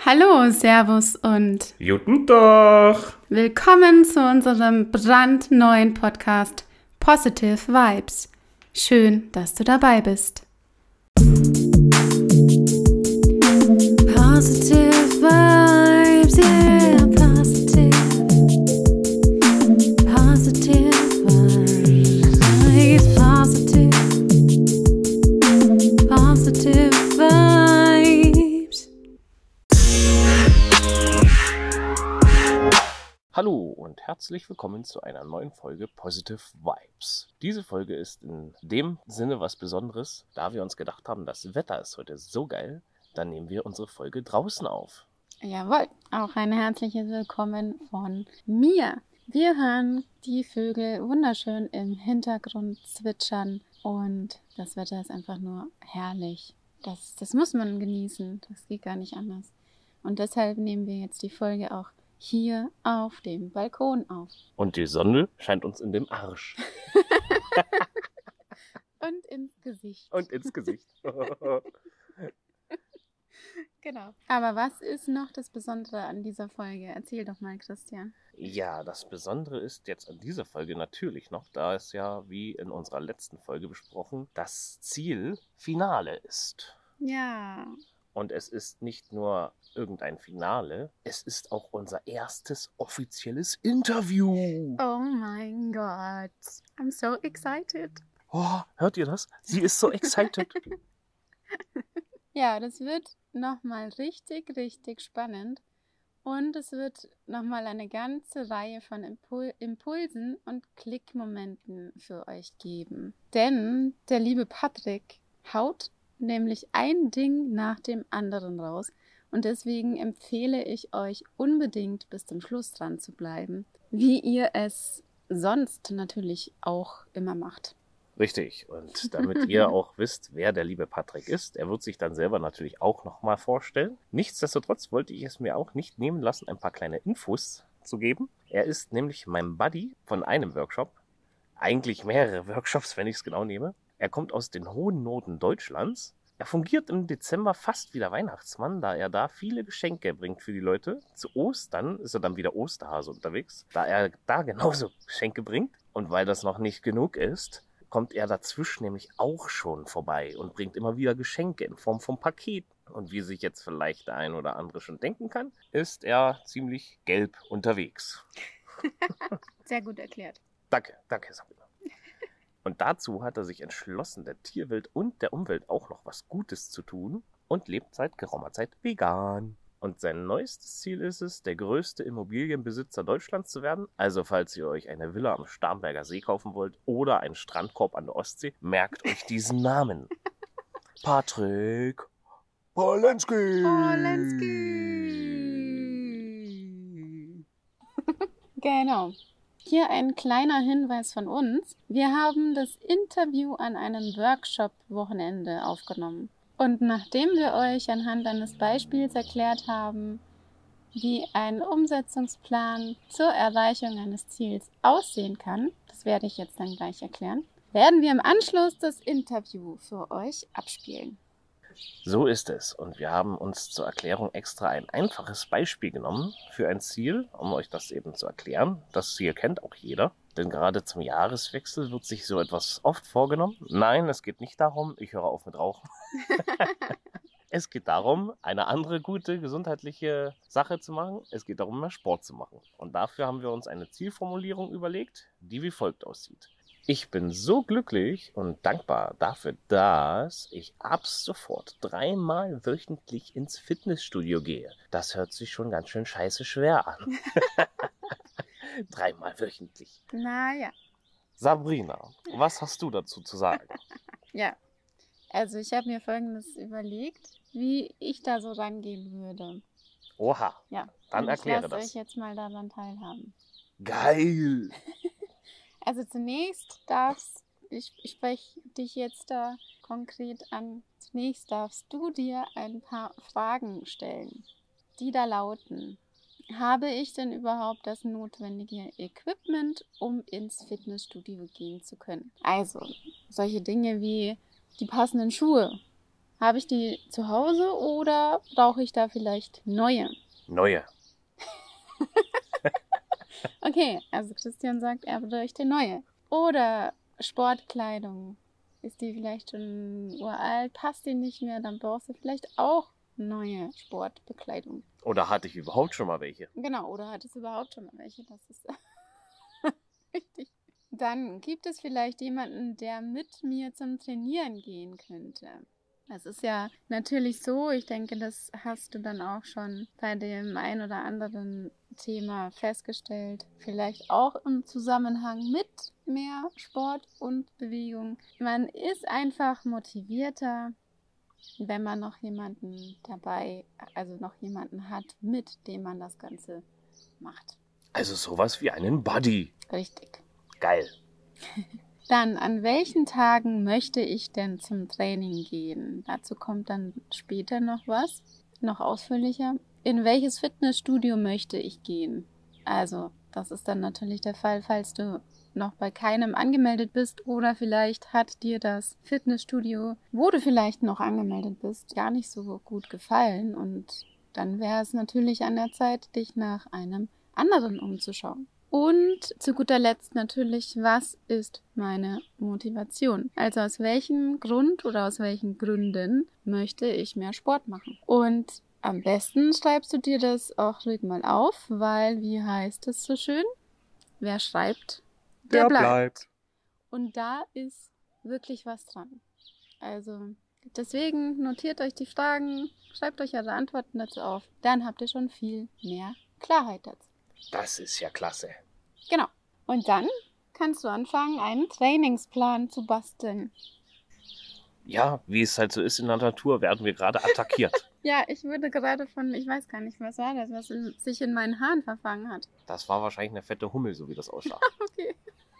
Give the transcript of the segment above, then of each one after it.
Hallo, Servus und Guten Tag! willkommen zu unserem brandneuen Podcast Positive Vibes. Schön, dass du dabei bist. Positive Vibes, yeah, positive. Positive Vibes, positive. Positive Vibes. Hallo und herzlich willkommen zu einer neuen Folge Positive Vibes. Diese Folge ist in dem Sinne was Besonderes, da wir uns gedacht haben, das Wetter ist heute so geil, dann nehmen wir unsere Folge draußen auf. Jawohl, auch ein herzliches Willkommen von mir. Wir hören die Vögel wunderschön im Hintergrund zwitschern und das Wetter ist einfach nur herrlich. Das muss man genießen, das geht gar nicht anders. Und deshalb nehmen wir jetzt die Folge auch hier auf dem Balkon auf. Und die Sonne scheint uns in den Arsch Und ins Gesicht. und ins Gesicht. Genau. Aber was ist noch das Besondere an dieser Folge? Erzähl doch mal, Christian. Ja, das Besondere ist jetzt an dieser Folge natürlich noch, da es ja, wie in unserer letzten Folge besprochen, das Ziel Finale ist. Ja. Und es ist nicht nur irgendein Finale, es ist auch unser erstes offizielles Interview. Oh mein Gott. I'm so excited. Oh, hört ihr das? Sie ist so excited. Ja, das wird nochmal richtig, richtig spannend. Und es wird nochmal eine ganze Reihe von Impulsen und Klickmomenten für euch geben. Denn der liebe Patrick haut nämlich ein Ding nach dem anderen raus. Und deswegen empfehle ich euch unbedingt bis zum Schluss dran zu bleiben, wie ihr es sonst natürlich auch immer macht. Richtig. Und damit ihr auch wisst, wer der liebe Patrick ist, er wird sich dann selber natürlich auch nochmal vorstellen. Nichtsdestotrotz wollte ich es mir auch nicht nehmen lassen, ein paar kleine Infos zu geben. Er ist nämlich mein Buddy von einem Workshop. Eigentlich mehrere Workshops, wenn ich es genau nehme. Er kommt aus den hohen Norden Deutschlands. Er fungiert im Dezember fast wie der Weihnachtsmann, da er da viele Geschenke bringt für die Leute. Zu Ostern ist er dann wieder Osterhase unterwegs, da er da genauso Geschenke bringt. Und weil das noch nicht genug ist, kommt er dazwischen nämlich auch schon vorbei und bringt immer wieder Geschenke in Form von Paketen. Und wie sich jetzt vielleicht der ein oder andere schon denken kann, ist er ziemlich gelb unterwegs. Sehr gut erklärt. Danke, Sabrina. Und dazu hat er sich entschlossen, der Tierwelt und der Umwelt auch noch was Gutes zu tun und lebt seit geraumer Zeit vegan. Und sein neuestes Ziel ist es, der größte Immobilienbesitzer Deutschlands zu werden. Also falls ihr euch eine Villa am Starnberger See kaufen wollt oder einen Strandkorb an der Ostsee, merkt euch diesen Namen. Patrick Pawlenski. Genau. Hier ein kleiner Hinweis von uns. Wir haben das Interview an einem Workshop-Wochenende aufgenommen. Und nachdem wir euch anhand eines Beispiels erklärt haben, wie ein Umsetzungsplan zur Erreichung eines Ziels aussehen kann, das werde ich jetzt dann gleich erklären, werden wir im Anschluss das Interview für euch abspielen. So ist es. Und wir haben uns zur Erklärung extra ein einfaches Beispiel genommen für ein Ziel, um euch das eben zu erklären. Das Ziel kennt auch jeder. Denn gerade zum Jahreswechsel wird sich so etwas oft vorgenommen. Nein, es geht nicht darum, ich höre auf mit Rauchen. Es geht darum, eine andere gute gesundheitliche Sache zu machen. Es geht darum, mehr Sport zu machen. Und dafür haben wir uns eine Zielformulierung überlegt, die wie folgt aussieht. Ich bin so glücklich und dankbar dafür, dass ich ab sofort 3-mal wöchentlich ins Fitnessstudio gehe. Das hört sich schon ganz schön scheiße schwer an. 3-mal wöchentlich. Naja. Sabrina, was hast du dazu zu sagen? Ja, also ich habe mir Folgendes überlegt, wie ich da so rangehen würde. Oha, Ja, dann erkläre das. Ich lasse das. euch jetzt mal daran teilhaben. Geil! Also zunächst ich spreche dich jetzt da konkret an, zunächst darfst du dir ein paar Fragen stellen, die da lauten: Habe ich denn überhaupt das notwendige Equipment, um ins Fitnessstudio gehen zu können? Also solche Dinge wie die passenden Schuhe, Habe ich die zu Hause oder brauche ich da vielleicht neue? Neue. Okay, also Christian sagt, er bräuchte neue. Oder Sportkleidung. Ist die vielleicht schon uralt, passt die nicht mehr, dann brauchst du vielleicht auch neue Sportbekleidung. Oder hatte ich überhaupt schon mal welche? Genau, oder hattest du überhaupt schon mal welche? Das ist richtig. Dann gibt es vielleicht jemanden, der mit mir zum Trainieren gehen könnte. Das ist ja natürlich so, ich denke, das hast du dann auch schon bei dem ein oder anderen Thema festgestellt. Vielleicht auch im Zusammenhang mit mehr Sport und Bewegung. Man ist einfach motivierter, wenn man noch jemanden dabei, also noch jemanden hat, mit dem man das Ganze macht. Also sowas wie einen Buddy. Richtig. Geil. Dann, an welchen Tagen möchte ich denn zum Training gehen? Dazu kommt dann später noch was, noch ausführlicher. In welches Fitnessstudio möchte ich gehen? Also, das ist dann natürlich der Fall, falls du noch bei keinem angemeldet bist oder vielleicht hat dir das Fitnessstudio, wo du vielleicht noch angemeldet bist, gar nicht so gut gefallen und dann wäre es natürlich an der Zeit, dich nach einem anderen umzuschauen. Und zu guter Letzt natürlich, was ist meine Motivation? Also aus welchem Grund oder aus welchen Gründen möchte ich mehr Sport machen? Und am besten schreibst du dir das auch ruhig mal auf, weil, wie heißt es so schön? Wer schreibt, der bleibt. Und da ist wirklich was dran. Also deswegen notiert euch die Fragen, schreibt euch eure Antworten dazu auf. Dann habt ihr schon viel mehr Klarheit dazu. Das ist ja klasse. Genau. Und dann kannst du anfangen, einen Trainingsplan zu basteln. Ja, wie es halt so ist in der Natur, werden wir gerade attackiert. Ja, ich wurde gerade von, ich weiß gar nicht, was war das, was sich in meinen Haaren verfangen hat. Das war wahrscheinlich eine fette Hummel, so wie das aussah. Okay.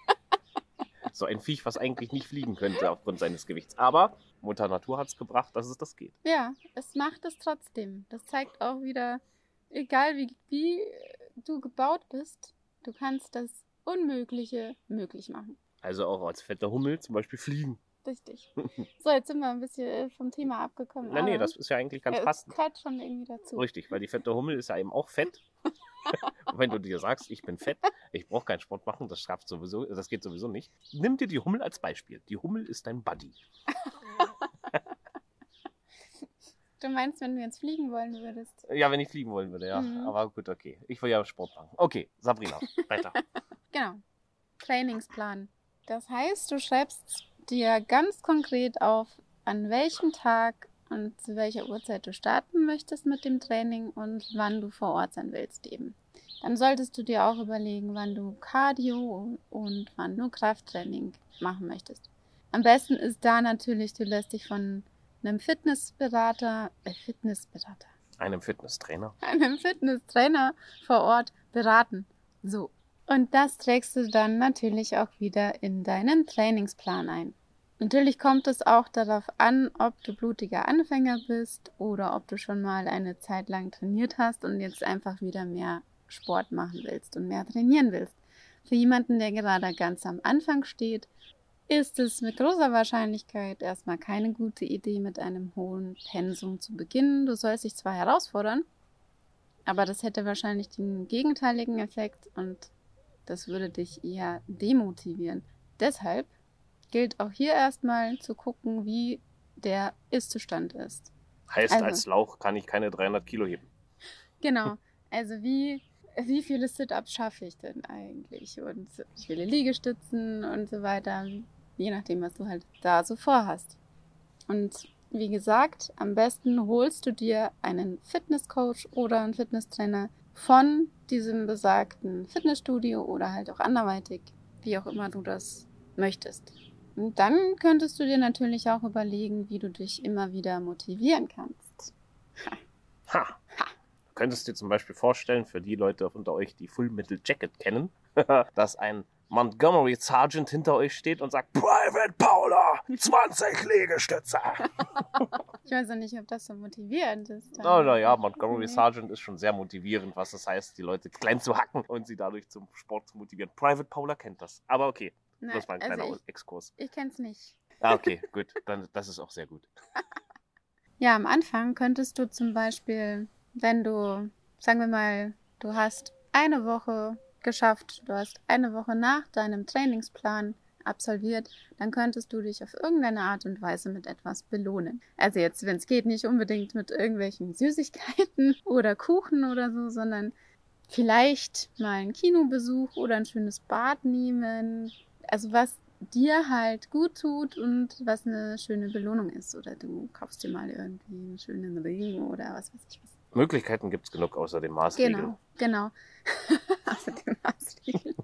So ein Viech, was eigentlich nicht fliegen könnte aufgrund seines Gewichts. Aber Mutter Natur hat es gebracht, dass es das geht. Ja, es macht es trotzdem. Das zeigt auch wieder, egal wie du gebaut bist, du kannst das Unmögliche möglich machen. Also auch als fette Hummel zum Beispiel fliegen. Richtig. So, jetzt sind wir ein bisschen vom Thema abgekommen. Nee, das ist ja eigentlich ganz passend. Das gehört schon irgendwie dazu. Richtig, weil die fette Hummel ist ja eben auch fett. Und wenn du dir sagst, ich bin fett, ich brauche keinen Sport machen, das geht sowieso nicht. Nimm dir die Hummel als Beispiel. Die Hummel ist dein Buddy. Du meinst, wenn du jetzt fliegen wollen würdest? Ja, wenn ich fliegen wollen würde, ja. Aber gut, okay. Ich will ja Sport machen. Okay, Sabrina, weiter. Genau. Trainingsplan. Das heißt, du schreibst dir ganz konkret auf, an welchem Tag und zu welcher Uhrzeit du starten möchtest mit dem Training und wann du vor Ort sein willst eben. Dann solltest du dir auch überlegen, wann du Cardio und wann du Krafttraining machen möchtest. Am besten ist da natürlich, du lässt dich von einem einem Fitnesstrainer vor Ort beraten. So. Und das trägst du dann natürlich auch wieder in deinen Trainingsplan ein. Natürlich kommt es auch darauf an, ob du blutiger Anfänger bist oder ob du schon mal eine Zeit lang trainiert hast und jetzt einfach wieder mehr Sport machen willst und mehr trainieren willst. Für jemanden, der gerade ganz am Anfang steht, ist es mit großer Wahrscheinlichkeit erstmal keine gute Idee, mit einem hohen Pensum zu beginnen. Du sollst dich zwar herausfordern, aber das hätte wahrscheinlich den gegenteiligen Effekt und das würde dich eher demotivieren. Deshalb gilt auch hier erstmal zu gucken, wie der Ist-Zustand ist. Heißt, also, als Lauch kann ich keine 300 Kilo heben. Genau. Also wie viele Sit-Ups schaffe ich denn eigentlich? Und wie viele Liegestützen und so weiter. Je nachdem, was du halt da so vorhast. Und wie gesagt, am besten holst du dir einen Fitnesscoach oder einen Fitnesstrainer von diesem besagten Fitnessstudio oder halt auch anderweitig, wie auch immer du das möchtest. Und dann könntest du dir natürlich auch überlegen, wie du dich immer wieder motivieren kannst. Ha. Du könntest dir zum Beispiel vorstellen, für die Leute unter euch, die Full Metal Jacket kennen, dass ein Montgomery Sergeant hinter euch steht und sagt, Private Paula, 20 Liegestütze. Ich weiß auch nicht, ob das so motivierend ist. Naja, Montgomery Sergeant ist schon sehr motivierend, was das heißt, die Leute klein zu hacken und sie dadurch zum Sport zu motivieren. Private Paula kennt das. Aber okay, das war ein kleiner Exkurs. Ich kenn's nicht. Okay, gut. Dann, das ist auch sehr gut. Ja, am Anfang könntest du zum Beispiel, wenn du, sagen wir mal, du hast eine Woche geschafft, du hast eine Woche nach deinem Trainingsplan absolviert, dann könntest du dich auf irgendeine Art und Weise mit etwas belohnen. Also jetzt, wenn es geht, nicht unbedingt mit irgendwelchen Süßigkeiten oder Kuchen oder so, sondern vielleicht mal einen Kinobesuch oder ein schönes Bad nehmen. Also was dir halt gut tut und was eine schöne Belohnung ist. Oder du kaufst dir mal irgendwie einen schönen Ring oder was weiß ich was. Möglichkeiten gibt es genug außer dem Maßregeln. Genau. Außer dem Maßregeln.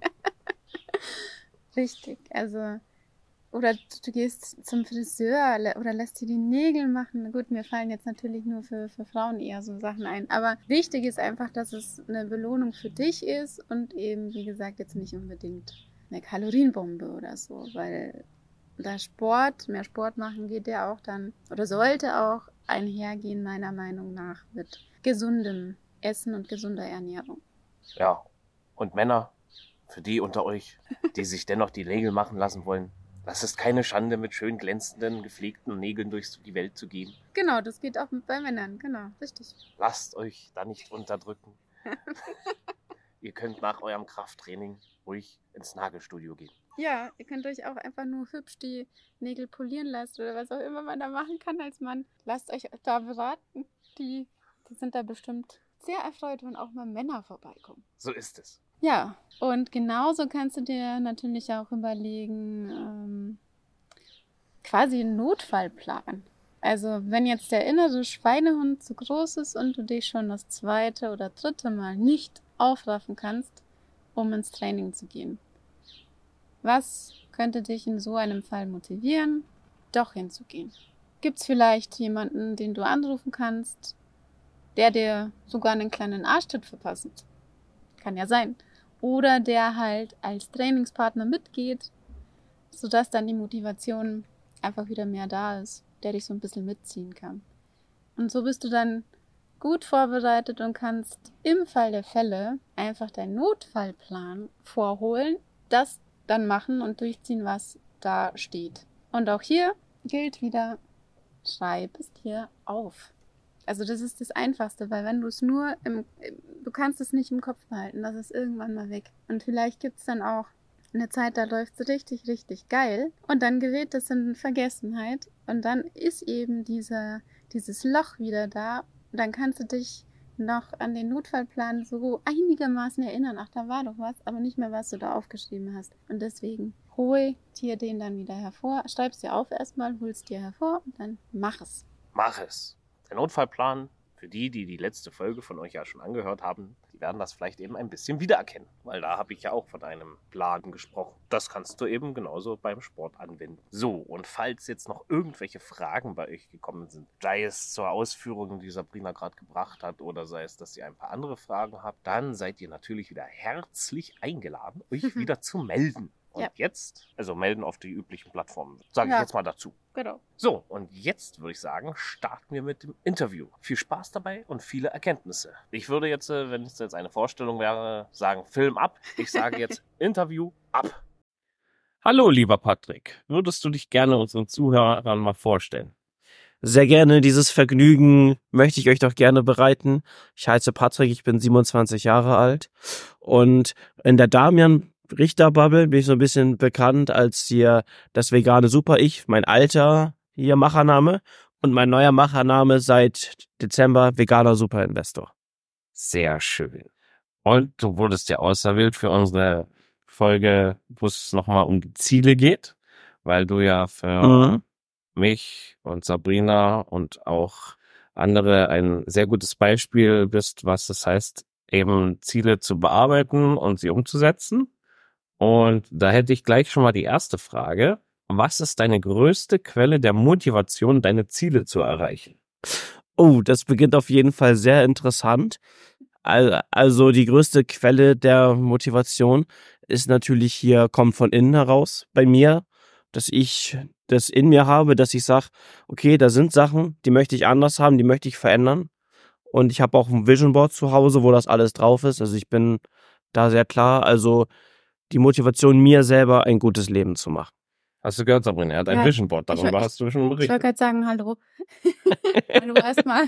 Richtig. Also, oder du gehst zum Friseur oder lässt dir die Nägel machen. Gut, mir fallen jetzt natürlich nur für Frauen eher so Sachen ein. Aber wichtig ist einfach, dass es eine Belohnung für dich ist und eben, wie gesagt, jetzt nicht unbedingt eine Kalorienbombe oder so, weil da mehr Sport machen geht ja auch dann oder sollte auch einhergehen, meiner Meinung nach, mit gesundem Essen und gesunder Ernährung. Ja, und Männer, für die unter euch, die sich dennoch die Nägel machen lassen wollen, das ist keine Schande, mit schön glänzenden, gepflegten Nägeln durch die Welt zu gehen. Genau, das geht auch bei Männern, genau, richtig. Lasst euch da nicht unterdrücken. Ihr könnt nach eurem Krafttraining ruhig ins Nagelstudio gehen. Ja, ihr könnt euch auch einfach nur hübsch die Nägel polieren lassen oder was auch immer man da machen kann als Mann. Lasst euch da beraten. Die sind da bestimmt sehr erfreut, wenn auch mal Männer vorbeikommen. So ist es. Ja, und genauso kannst du dir natürlich auch überlegen, quasi einen Notfallplan. Also wenn jetzt der innere Schweinehund zu groß ist und du dich schon das 2. oder 3. Mal nicht aufraffen kannst, um ins Training zu gehen. Was könnte dich in so einem Fall motivieren, doch hinzugehen? Gibt's vielleicht jemanden, den du anrufen kannst, der dir sogar einen kleinen Arschtritt verpasst? Kann ja sein. Oder der halt als Trainingspartner mitgeht, sodass dann die Motivation einfach wieder mehr da ist, der dich so ein bisschen mitziehen kann. Und so bist du dann gut vorbereitet und kannst im Fall der Fälle einfach deinen Notfallplan vorholen, das dann machen und durchziehen, was da steht. Und auch hier gilt wieder, schreib es dir auf. Also das ist das Einfachste, weil wenn du es nur du kannst es nicht im Kopf behalten, das ist irgendwann mal weg. Und vielleicht gibt es dann auch eine Zeit, da läuft es richtig, richtig geil und dann gerät es in Vergessenheit und dann ist eben dieses Loch wieder da und dann kannst du dich noch an den Notfallplan so einigermaßen erinnern, ach, da war doch was, aber nicht mehr, was du da aufgeschrieben hast. Und deswegen hol dir den dann wieder hervor, schreib's dir auf erstmal, hol's dir hervor und dann mach es. Mach es. Der Notfallplan, für die die letzte Folge von euch ja schon angehört haben, die werden das vielleicht eben ein bisschen wiedererkennen, weil da habe ich ja auch von einem Plan gesprochen. Das kannst du eben genauso beim Sport anwenden. So, und falls jetzt noch irgendwelche Fragen bei euch gekommen sind, sei es zur Ausführung, die Sabrina gerade gebracht hat, oder sei es, dass ihr ein paar andere Fragen habt, dann seid ihr natürlich wieder herzlich eingeladen, euch wieder zu melden. Und jetzt, also melden auf die üblichen Plattformen, sage ich jetzt mal dazu. Genau. So, und jetzt würde ich sagen, starten wir mit dem Interview. Viel Spaß dabei und viele Erkenntnisse. Ich würde jetzt, wenn es jetzt eine Vorstellung wäre, sagen, Film ab. Ich sage jetzt Interview ab. Hallo, lieber Patrick. Würdest du dich gerne unseren Zuhörern mal vorstellen? Sehr gerne, dieses Vergnügen möchte ich euch doch gerne bereiten. Ich heiße Patrick, ich bin 27 Jahre alt und in der Damian-Richter-Bubble bin ich so ein bisschen bekannt als hier das vegane Super-Ich, mein alter hier Machername und mein neuer Machername seit Dezember veganer Superinvestor. Sehr schön. Und du wurdest ja auserwählt für unsere Folge, wo es nochmal um die Ziele geht, weil du ja für mich und Sabrina und auch andere ein sehr gutes Beispiel bist, was es heißt, eben Ziele zu bearbeiten und sie umzusetzen. Und da hätte ich gleich schon mal die erste Frage. Was ist deine größte Quelle der Motivation, deine Ziele zu erreichen? Oh, das beginnt auf jeden Fall sehr interessant. Also die größte Quelle der Motivation ist natürlich hier, kommt von innen heraus bei mir, dass ich das in mir habe, dass ich sage, okay, da sind Sachen, die möchte ich anders haben, die möchte ich verändern. Und ich habe auch ein Vision Board zu Hause, wo das alles drauf ist. Also ich bin da sehr klar. Also die Motivation, mir selber ein gutes Leben zu machen. Hast du gehört, Sabrina? Er hat ein Ja, Vision Board. Darüber ich- hast du schon Ich wollte berichtet. gerade sagen, hallo. Hallo erstmal.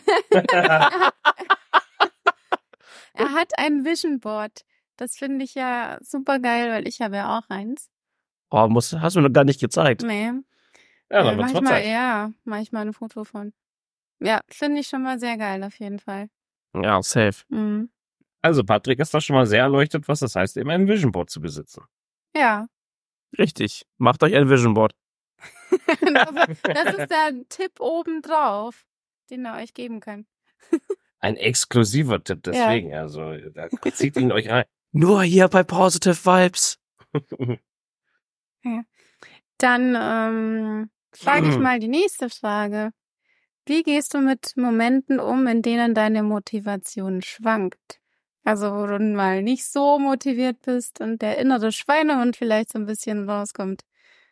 Er hat ein Vision Board. Das finde ich ja super geil, weil ich habe ja auch eins. Oh, hast du mir noch gar nicht gezeigt. Nee. Ja, dann wird's mal Zeit. Mach ich mal ein Foto von. Ja, finde ich schon mal sehr geil, auf jeden Fall. Ja, safe. Mhm. Also Patrick ist da schon mal sehr erleuchtet, was das heißt, eben ein Vision Board zu besitzen. Ja. Richtig. Macht euch ein Vision Board. Das ist der Tipp obendrauf, den er euch geben kann. Ein exklusiver Tipp, deswegen. Also da zieht ihn euch rein. Nur hier bei Positive Vibes. Dann frage ich mal die nächste Frage. Wie gehst du mit Momenten um, in denen deine Motivation schwankt? Also wo du mal nicht so motiviert bist und der innere Schweinehund vielleicht so ein bisschen rauskommt.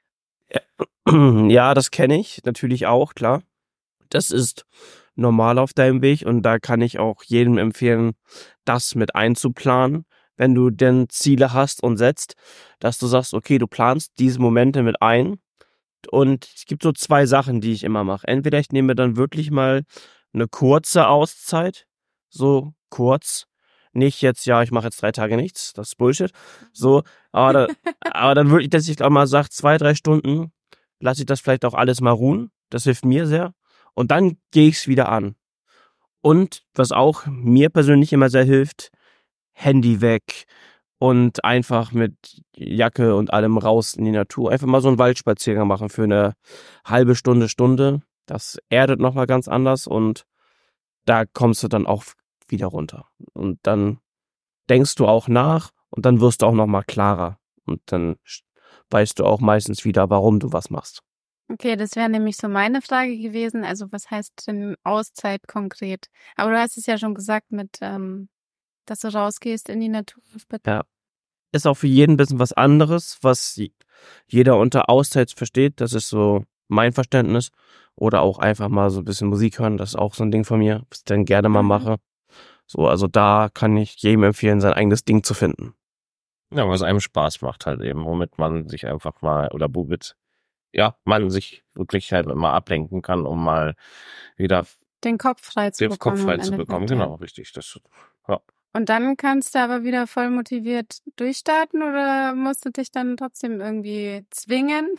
Ja, das kenne ich natürlich auch, klar. Das ist normal auf deinem Weg und da kann ich auch jedem empfehlen, das mit einzuplanen, wenn du denn Ziele hast und setzt, dass du sagst, okay, du planst diese Momente mit ein. Und es gibt so 2 Sachen, die ich immer mache. Entweder ich nehme dann wirklich mal eine kurze Auszeit, so kurz, nicht jetzt, ja, ich mache jetzt 3 Tage nichts, das ist Bullshit, so, aber dann wirklich, dass ich auch mal sage, 2, 3 Stunden, lasse ich das vielleicht auch alles mal ruhen, das hilft mir sehr und dann gehe ich es wieder an. Und was auch mir persönlich immer sehr hilft, Handy weg und einfach mit Jacke und allem raus in die Natur. Einfach mal so einen Waldspaziergang machen für eine halbe Stunde, Stunde. Das erdet nochmal ganz anders und da kommst du dann auch wieder runter. Und dann denkst du auch nach und dann wirst du auch nochmal klarer. Und dann weißt du auch meistens wieder, warum du was machst. Okay, das wäre nämlich so meine Frage gewesen. Also was heißt denn Auszeit konkret? Aber du hast es ja schon gesagt mit, dass du rausgehst in die Natur. Ja. Ist auch für jeden ein bisschen was anderes, was jeder unter Auszeit versteht. Das ist so mein Verständnis. Oder auch einfach mal so ein bisschen Musik hören. Das ist auch so ein Ding von mir, was ich dann gerne mal mache. So, also da kann ich jedem empfehlen, sein eigenes Ding zu finden. Ja, was einem Spaß macht halt eben, womit man sich einfach mal, oder womit, ja, man sich wirklich halt mal ablenken kann, um mal wieder Den Kopf frei zu den bekommen. Kopf frei im zu bekommen. Endeffekt, ja. Genau, richtig. Das, ja. Und dann kannst du aber wieder voll motiviert durchstarten oder musst du dich dann trotzdem irgendwie zwingen,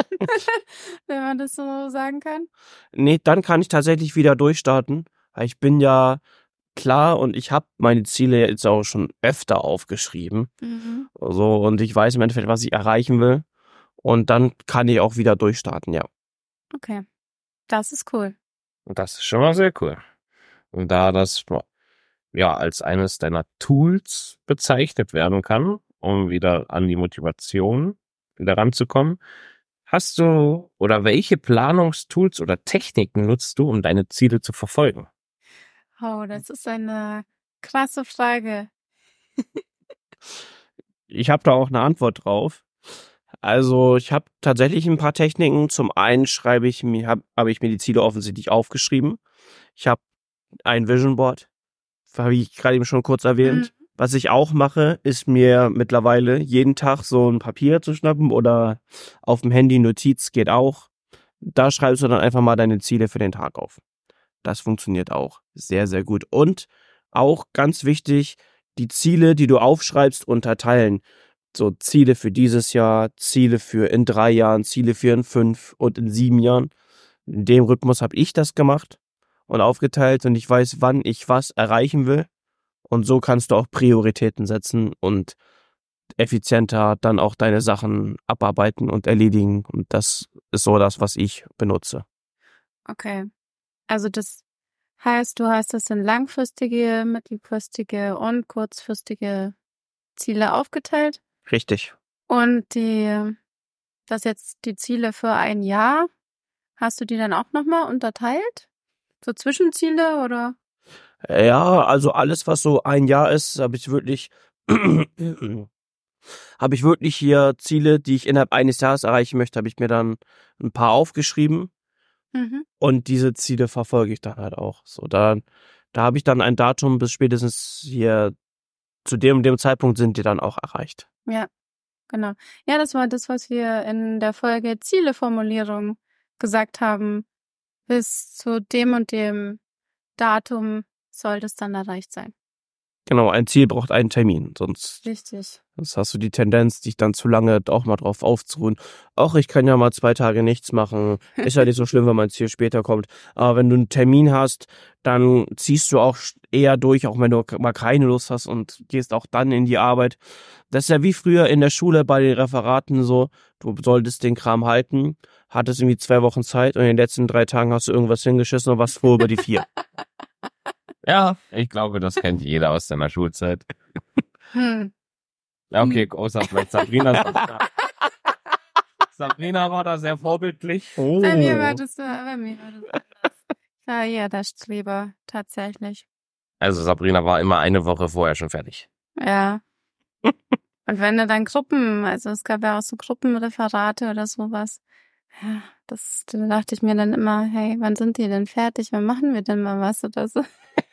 wenn man das so sagen kann? Nee, dann kann ich tatsächlich wieder durchstarten. Weil ich bin ja klar und ich habe meine Ziele jetzt auch schon öfter aufgeschrieben. So, und ich weiß im Endeffekt, was ich erreichen will. Und dann kann ich auch wieder durchstarten, ja. Okay, das ist cool. Und das ist schon mal sehr cool. Und da das ja als eines deiner Tools bezeichnet werden kann, um wieder an die Motivation wieder ranzukommen, hast du oder welche Planungstools oder Techniken nutzt du, um deine Ziele zu verfolgen? Oh, das ist eine krasse Frage. Ich habe da auch eine Antwort drauf. Also ich habe tatsächlich ein paar Techniken. Zum einen habe ich mir die Ziele offensichtlich aufgeschrieben. Ich habe ein Vision Board, habe ich gerade eben schon kurz erwähnt. Was ich auch mache, ist mir mittlerweile jeden Tag so ein Papier zu schnappen oder auf dem Handy Notiz geht auch. Da schreibst du dann einfach mal deine Ziele für den Tag auf. Das funktioniert auch sehr, sehr gut. Und auch ganz wichtig, die Ziele, die du aufschreibst, unterteilen. So Ziele für dieses Jahr, Ziele für in 3 Jahren, Ziele für in 5 und in 7 Jahren. In dem Rhythmus habe ich das gemacht und aufgeteilt und ich weiß, wann ich was erreichen will. Und so kannst du auch Prioritäten setzen und effizienter dann auch deine Sachen abarbeiten und erledigen. Und das ist so das, was ich benutze. Okay. Also das heißt, du hast es in langfristige, mittelfristige und kurzfristige Ziele aufgeteilt. Richtig. Und das jetzt die Ziele für ein Jahr, hast du die dann auch nochmal unterteilt? So Zwischenziele oder? Ja, also alles, was so ein Jahr ist, habe ich wirklich hier Ziele, die ich innerhalb eines Jahres erreichen möchte, habe ich mir dann ein paar aufgeschrieben. Und diese Ziele verfolge ich dann halt auch. So, da habe ich dann ein Datum, bis spätestens hier zu dem Zeitpunkt sind die dann auch erreicht. Ja. genau. Ja, das war das, was wir in der Folge Zieleformulierung gesagt haben. Bis zu dem und dem Datum sollte es dann erreicht sein. Genau, ein Ziel braucht einen Termin, sonst Richtig. hast du die Tendenz, dich dann zu lange auch mal drauf aufzuruhen. Auch ich kann ja mal 2 Tage nichts machen. Ist ja nicht so schlimm, wenn mein Ziel später kommt. Aber wenn du einen Termin hast, dann ziehst du auch eher durch, auch wenn du mal keine Lust hast und gehst auch dann in die Arbeit. Das ist ja wie früher in der Schule bei den Referaten so. Du solltest den Kram halten, hattest irgendwie 2 Wochen Zeit und in den letzten 3 Tagen hast du irgendwas hingeschissen und warst froh über die 4. Ja, ich glaube, das kennt jeder aus seiner Schulzeit. Hm. Ja, okay, außer vielleicht Sabrina. Sabrina war da sehr vorbildlich. Oh. Bei mir war das anders. Ich war eher der Streber, tatsächlich. Also Sabrina war immer eine Woche vorher schon fertig. Ja. Und wenn du dann also es gab ja auch so Gruppenreferate oder sowas. Ja, da dachte ich mir dann immer, hey, wann sind die denn fertig? Wann machen wir denn mal was oder so?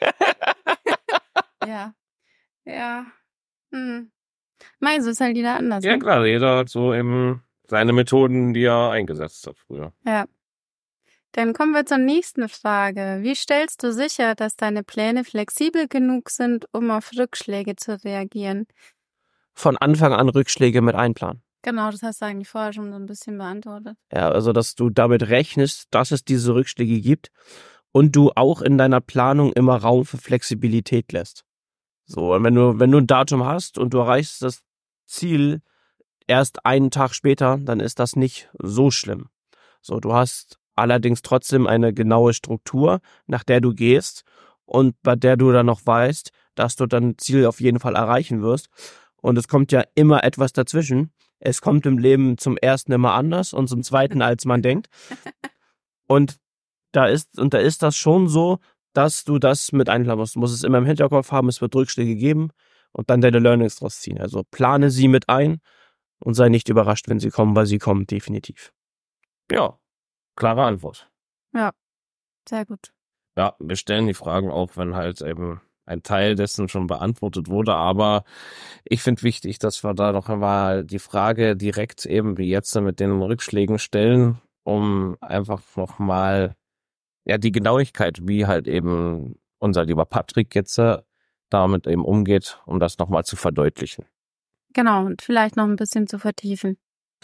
Ja. Ja. Mei, so ist halt jeder anders. Ja Ne? klar, jeder hat so eben seine Methoden, die er eingesetzt hat früher. Ja. Dann kommen wir zur nächsten Frage. Wie stellst du sicher, dass deine Pläne flexibel genug sind, um auf Rückschläge zu reagieren? Von Anfang an Rückschläge mit einplanen. Genau, das hast du eigentlich vorher schon so ein bisschen beantwortet. Ja, also dass du damit rechnest, dass es diese Rückschläge gibt und du auch in deiner Planung immer Raum für Flexibilität lässt. So, und wenn du ein Datum hast und du erreichst das Ziel erst einen Tag später, dann ist das nicht so schlimm. So, du hast allerdings trotzdem eine genaue Struktur, nach der du gehst und bei der du dann noch weißt, dass du dein Ziel auf jeden Fall erreichen wirst. Und es kommt ja immer etwas dazwischen. Es kommt im Leben zum ersten immer anders und zum zweiten, als man denkt. Und da ist das schon so, dass du das mit einplanen musst. Du musst es immer im Hinterkopf haben, es wird Rückschläge geben und dann deine Learnings draus ziehen. Also plane sie mit ein und sei nicht überrascht, wenn sie kommen, weil sie kommen definitiv. Ja, klare Antwort. Ja, sehr gut. Ja, wir stellen die Fragen auch, wenn halt eben ein Teil dessen schon beantwortet wurde, aber ich finde wichtig, dass wir da noch einmal die Frage direkt eben wie jetzt mit den Rückschlägen stellen, um einfach nochmal ja die Genauigkeit, wie halt eben unser lieber Patrick jetzt damit eben umgeht, um das nochmal zu verdeutlichen. Genau, und vielleicht noch ein bisschen zu vertiefen.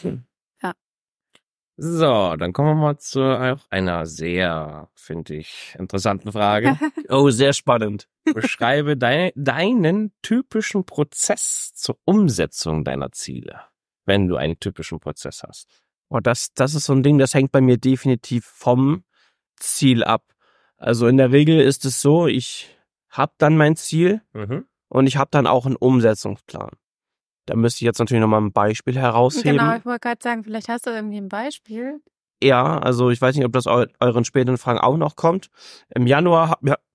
So, dann kommen wir mal zu auch einer sehr, finde ich, interessanten Frage. Oh, sehr spannend. Beschreibe deinen typischen Prozess zur Umsetzung deiner Ziele, wenn du einen typischen Prozess hast. Oh, das ist so ein Ding, das hängt bei mir definitiv vom Ziel ab. Also in der Regel ist es so, ich habe dann mein Ziel und ich habe dann auch einen Umsetzungsplan. Da müsste ich jetzt natürlich nochmal ein Beispiel herausheben. Genau, ich wollte gerade sagen, vielleicht hast du irgendwie ein Beispiel. Ja, also ich weiß nicht, ob das euren späteren Fragen auch noch kommt. Im Januar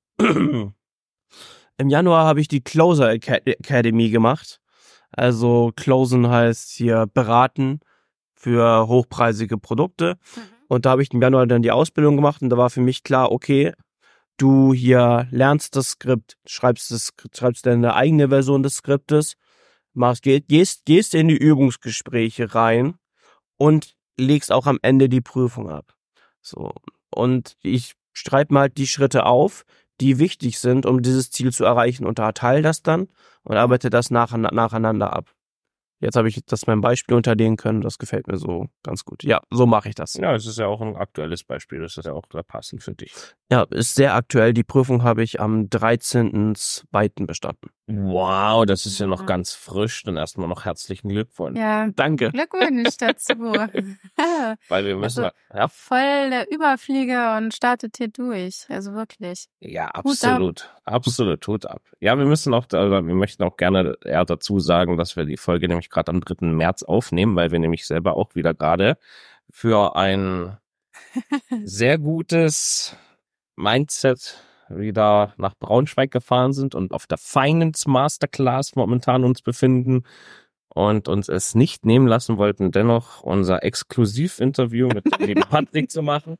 habe ich die Closer Academy gemacht. Also Closen heißt hier beraten für hochpreisige Produkte. Und da habe ich im Januar dann die Ausbildung gemacht und da war für mich klar, okay, du hier lernst das Skript, schreibst deine eigene Version des Skriptes, gehst in die Übungsgespräche rein und legst auch am Ende die Prüfung ab. So. Und ich schreibe mal die Schritte auf, die wichtig sind, um dieses Ziel zu erreichen, und unterteile das dann und arbeite das nacheinander ab. Jetzt habe ich das mein Beispiel unterlegen können, das gefällt mir so ganz gut. Ja, so mache ich das. Ja, es ist ja auch ein aktuelles Beispiel, das ist ja auch passend für dich. Ja, ist sehr aktuell. Die Prüfung habe ich am 13.02. bestanden. Wow, das ist ja noch ganz frisch. Dann erstmal noch herzlichen Glückwunsch. Ja, Danke. Glückwunsch dazu. Weil wir müssen, Also, ja, voll der Überflieger und startet hier durch. Also wirklich. ja, Hut ab. absolut, Hut ab. Ja, wir möchten auch gerne eher dazu sagen, dass wir die Folge nämlich gerade am 3. März aufnehmen, weil wir nämlich selber auch wieder gerade für ein sehr gutes Mindset wieder nach Braunschweig gefahren sind und auf der Finance Masterclass momentan uns befinden und uns es nicht nehmen lassen wollten, dennoch unser Exklusivinterview mit dem lieben Patrick zu machen.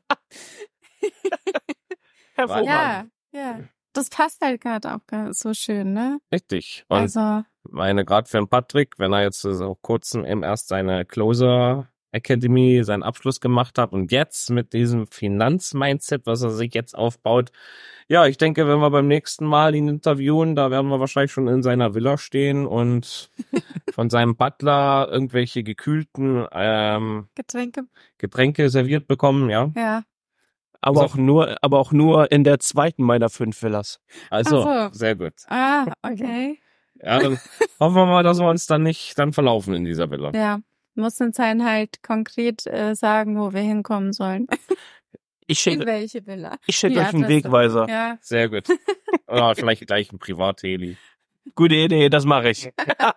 Ja, ja. Das passt halt gerade auch so schön, ne? Richtig. Und Also, Meine, gerade für den Patrick, wenn er jetzt so kurzem eben erst seine Closer Academy, seinen Abschluss gemacht hat und jetzt mit diesem Finanzmindset, was er sich jetzt aufbaut, ja, ich denke, wenn wir beim nächsten Mal ihn interviewen, da werden wir wahrscheinlich schon in seiner Villa stehen und von seinem Butler irgendwelche gekühlten Getränke serviert bekommen, ja. Ja. Aber auch nur in der zweiten meiner 5 Villas. Also, Ach so. sehr gut. Ah, okay. Ja, dann hoffen wir mal, dass wir uns dann nicht dann verlaufen in dieser Villa. Ja. Muss uns halt konkret sagen, wo wir hinkommen sollen. Ich In schicke welche Villa? euch einen Adresse. Wegweiser. Ja. Sehr gut. Oder vielleicht gleich ein Privatheli. Gute Idee, das mache ich.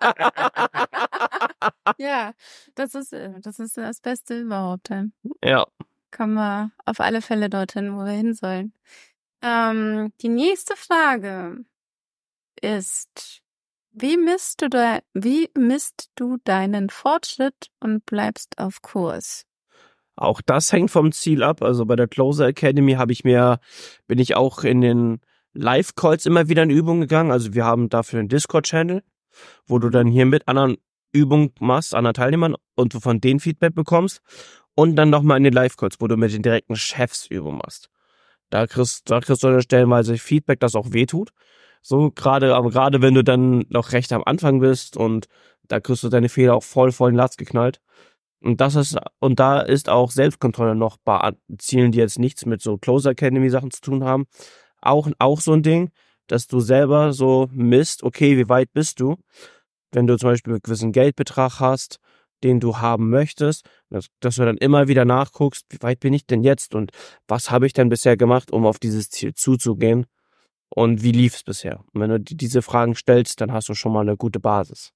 Ja, das ist das Beste überhaupt. Ja. Kommen wir auf alle Fälle dorthin, wo wir hin sollen. Die nächste Frage ist, wie misst du deinen Fortschritt und bleibst auf Kurs? Auch das hängt vom Ziel ab. Also bei der Closer Academy bin ich auch in den Live-Calls immer wieder in Übungen gegangen. Also wir haben dafür einen Discord-Channel, wo du dann hier mit anderen Übungen machst, anderen Teilnehmern und du von denen Feedback bekommst. Und dann nochmal in den Live-Calls, wo du mit den direkten Chefs Übungen machst. Da kriegst du dann stellenweise Feedback, das auch wehtut. So aber gerade wenn du dann noch recht am Anfang bist und da kriegst du deine Fehler auch voll den Latz geknallt. Und da ist auch Selbstkontrolle noch bei Zielen, die jetzt nichts mit so Closer Academy Sachen zu tun haben, auch so ein Ding, dass du selber so misst, okay, wie weit bist du? Wenn du zum Beispiel einen gewissen Geldbetrag hast, den du haben möchtest, dass du dann immer wieder nachguckst, wie weit bin ich denn jetzt und was habe ich denn bisher gemacht, um auf dieses Ziel zuzugehen und wie lief es bisher? Und wenn du diese Fragen stellst, dann hast du schon mal eine gute Basis.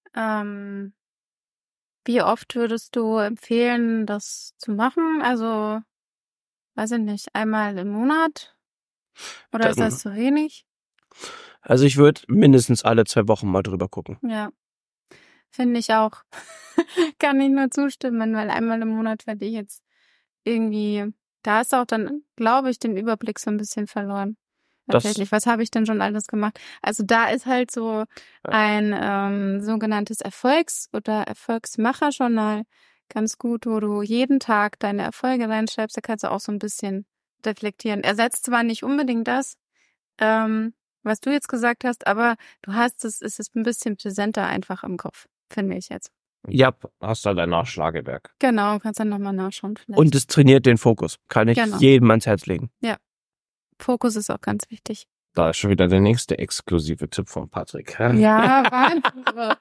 Wie oft würdest du empfehlen, das zu machen? Also, weiß ich nicht, einmal im Monat? Oder ist das zu wenig? Also ich würde mindestens alle 2 Wochen mal drüber gucken. Ja, finde ich auch. Kann ich nur zustimmen, weil einmal im Monat werde ich jetzt irgendwie, da ist auch dann, glaube ich, den Überblick so ein bisschen verloren. Tatsächlich, was habe ich denn schon alles gemacht? Also da ist halt so ein sogenanntes oder Erfolgsmacher-Journal ganz gut, wo du jeden Tag deine Erfolge reinschreibst. Da kannst du auch so ein bisschen reflektieren. Ersetzt zwar nicht unbedingt das, was du jetzt gesagt hast, aber es ist ein bisschen präsenter einfach im Kopf, finde ich jetzt. Ja, hast halt ein Nachschlagewerk. Genau, kannst dann nochmal nachschauen vielleicht. Und es trainiert den Fokus. Kann ich jedem ans Herz legen. Ja. Fokus ist auch ganz wichtig. Da ist schon wieder der nächste exklusive Tipp von Patrick. Ja, Wahnsinn.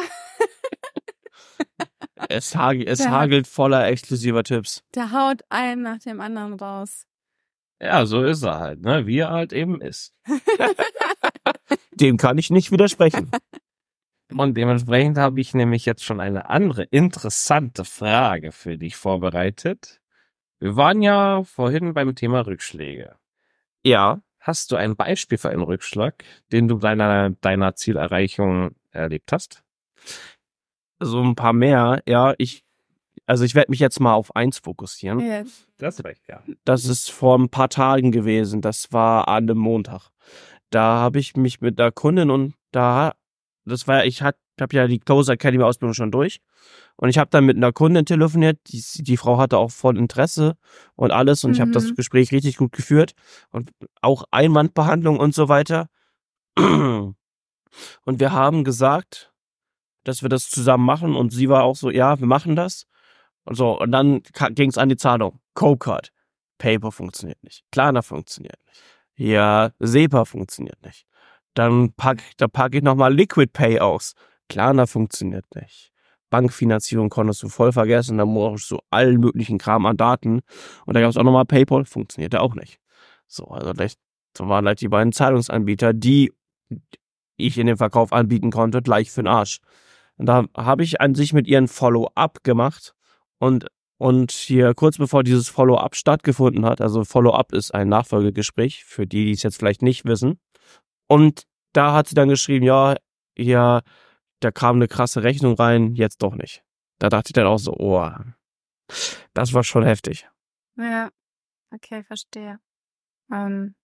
Es hagelt voller exklusiver Tipps. Der haut einen nach dem anderen raus. Ja, so ist er halt, ne? Wie er halt eben ist. Dem kann ich nicht widersprechen. Und dementsprechend habe ich nämlich jetzt schon eine andere interessante Frage für dich vorbereitet. Wir waren ja vorhin beim Thema Rückschläge. Ja. Hast du ein Beispiel für einen Rückschlag, den du deiner Zielerreichung erlebt hast? So ein paar mehr, ja. Ich werde mich jetzt mal auf eins fokussieren. Yes. Das recht, ja. Das ist vor ein paar Tagen gewesen. Das war an einem Montag. Da habe ich mich mit der Kundin ich habe ja die Closer Academy Ausbildung schon durch. Und ich habe dann mit einer Kundin telefoniert. Die Frau hatte auch voll Interesse und alles. Und ich habe das Gespräch richtig gut geführt. Und auch Einwandbehandlung und so weiter. Und wir haben gesagt, dass wir das zusammen machen. Und sie war auch so, ja, wir machen das. Und so, und dann ging es an die Zahlung. Copecard. Paper funktioniert nicht. Klarna funktioniert nicht. Ja, SEPA funktioniert nicht. Dann pack ich nochmal Liquid Pay aus. Klarna funktioniert nicht. Bankfinanzierung konntest du voll vergessen. Da brauchst du allen möglichen Kram an Daten. Und da gab es auch nochmal PayPal. Funktionierte auch nicht. So, also so waren halt die beiden Zahlungsanbieter, die ich in den Verkauf anbieten konnte, gleich für den Arsch. Und da habe ich an sich mit ihr ein Follow-up gemacht. Und hier kurz bevor dieses Follow-up stattgefunden hat, also Follow-up ist ein Nachfolgegespräch, für die es jetzt vielleicht nicht wissen. Und da hat sie dann geschrieben, ja, da kam eine krasse Rechnung rein, jetzt doch nicht. Da dachte ich dann auch so, oh, das war schon heftig. Ja, okay, verstehe.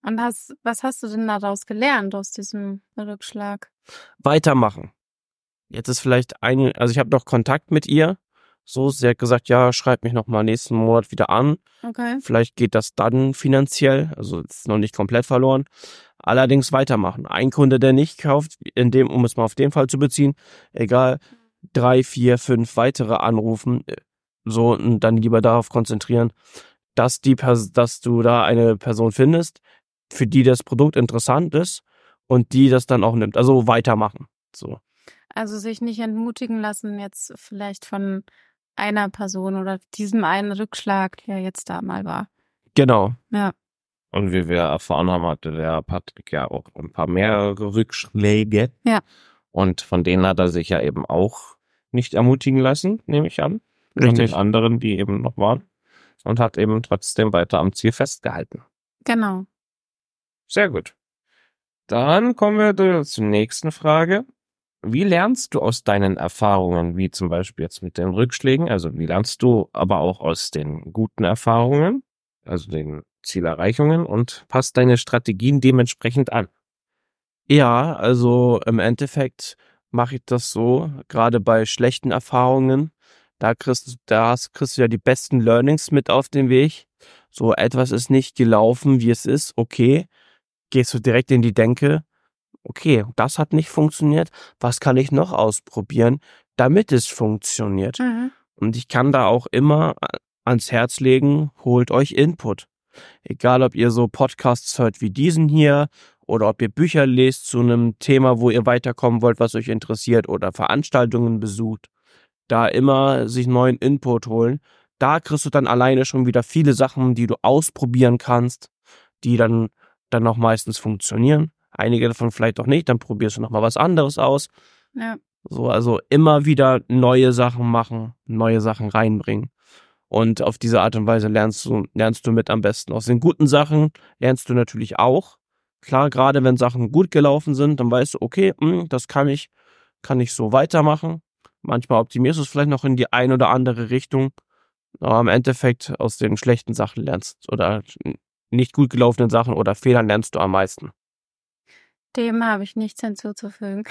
Und was hast du denn daraus gelernt aus diesem Rückschlag? Weitermachen. Jetzt ist vielleicht also ich habe noch Kontakt mit ihr. So, sie hat gesagt, ja, schreib mich noch mal nächsten Monat wieder an. Okay. Vielleicht geht das dann finanziell, also ist noch nicht komplett verloren. Allerdings weitermachen. Ein Kunde, der nicht kauft, um es mal auf den Fall zu beziehen, egal, 3, 4, 5 weitere anrufen, so, und dann lieber darauf konzentrieren, dass du da eine Person findest, für die das Produkt interessant ist und die das dann auch nimmt. Also weitermachen. So. Also sich nicht entmutigen lassen jetzt vielleicht von einer Person oder diesem einen Rückschlag, der jetzt da mal war. Genau. Ja. Und wie wir erfahren haben, hatte der Patrick ja auch ein paar mehrere Rückschläge. Ja. Und von denen hat er sich ja eben auch nicht ermutigen lassen, nehme ich an. Von Richtig. den anderen, die eben noch waren. Und hat eben trotzdem weiter am Ziel festgehalten. Genau. Sehr gut. Dann kommen wir zur nächsten Frage. Wie lernst du aus deinen Erfahrungen, wie zum Beispiel jetzt mit den Rückschlägen? Also wie lernst du aber auch aus den guten Erfahrungen, also den Zielerreichungen, und passt deine Strategien dementsprechend an? Ja, also im Endeffekt mache ich das so, gerade bei schlechten Erfahrungen, da kriegst du ja die besten Learnings mit auf den Weg. So, etwas ist nicht gelaufen, wie es ist, okay, gehst du direkt in die Denke, okay, das hat nicht funktioniert, was kann ich noch ausprobieren, damit es funktioniert? Mhm. Und ich kann da auch immer ans Herz legen, holt euch Input. Egal, ob ihr so Podcasts hört wie diesen hier oder ob ihr Bücher lest zu einem Thema, wo ihr weiterkommen wollt, was euch interessiert, oder Veranstaltungen besucht, da immer sich neuen Input holen. Da kriegst du dann alleine schon wieder viele Sachen, die du ausprobieren kannst, die dann auch meistens funktionieren. Einige davon vielleicht auch nicht, dann probierst du nochmal was anderes aus. Ja. So, also immer wieder neue Sachen machen, neue Sachen reinbringen. Und auf diese Art und Weise lernst du mit am besten. Aus den guten Sachen lernst du natürlich auch. Klar, gerade wenn Sachen gut gelaufen sind, dann weißt du, okay, das kann ich so weitermachen. Manchmal optimierst du es vielleicht noch in die ein oder andere Richtung. Aber im Endeffekt aus den schlechten Sachen oder nicht gut gelaufenen Sachen oder Fehlern lernst du am meisten. Dem habe ich nichts hinzuzufügen.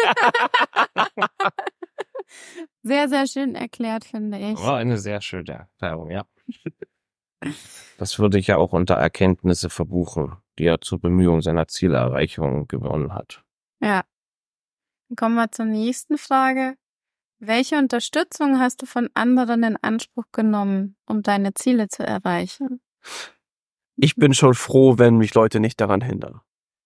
Sehr, sehr schön erklärt, finde ich. War eine sehr schöne Erfahrung, ja. Das würde ich ja auch unter Erkenntnisse verbuchen, die er zur Bemühung seiner Zielerreichung gewonnen hat. Ja. Dann kommen wir zur nächsten Frage. Welche Unterstützung hast du von anderen in Anspruch genommen, um deine Ziele zu erreichen? Ich bin schon froh, wenn mich Leute nicht daran hindern.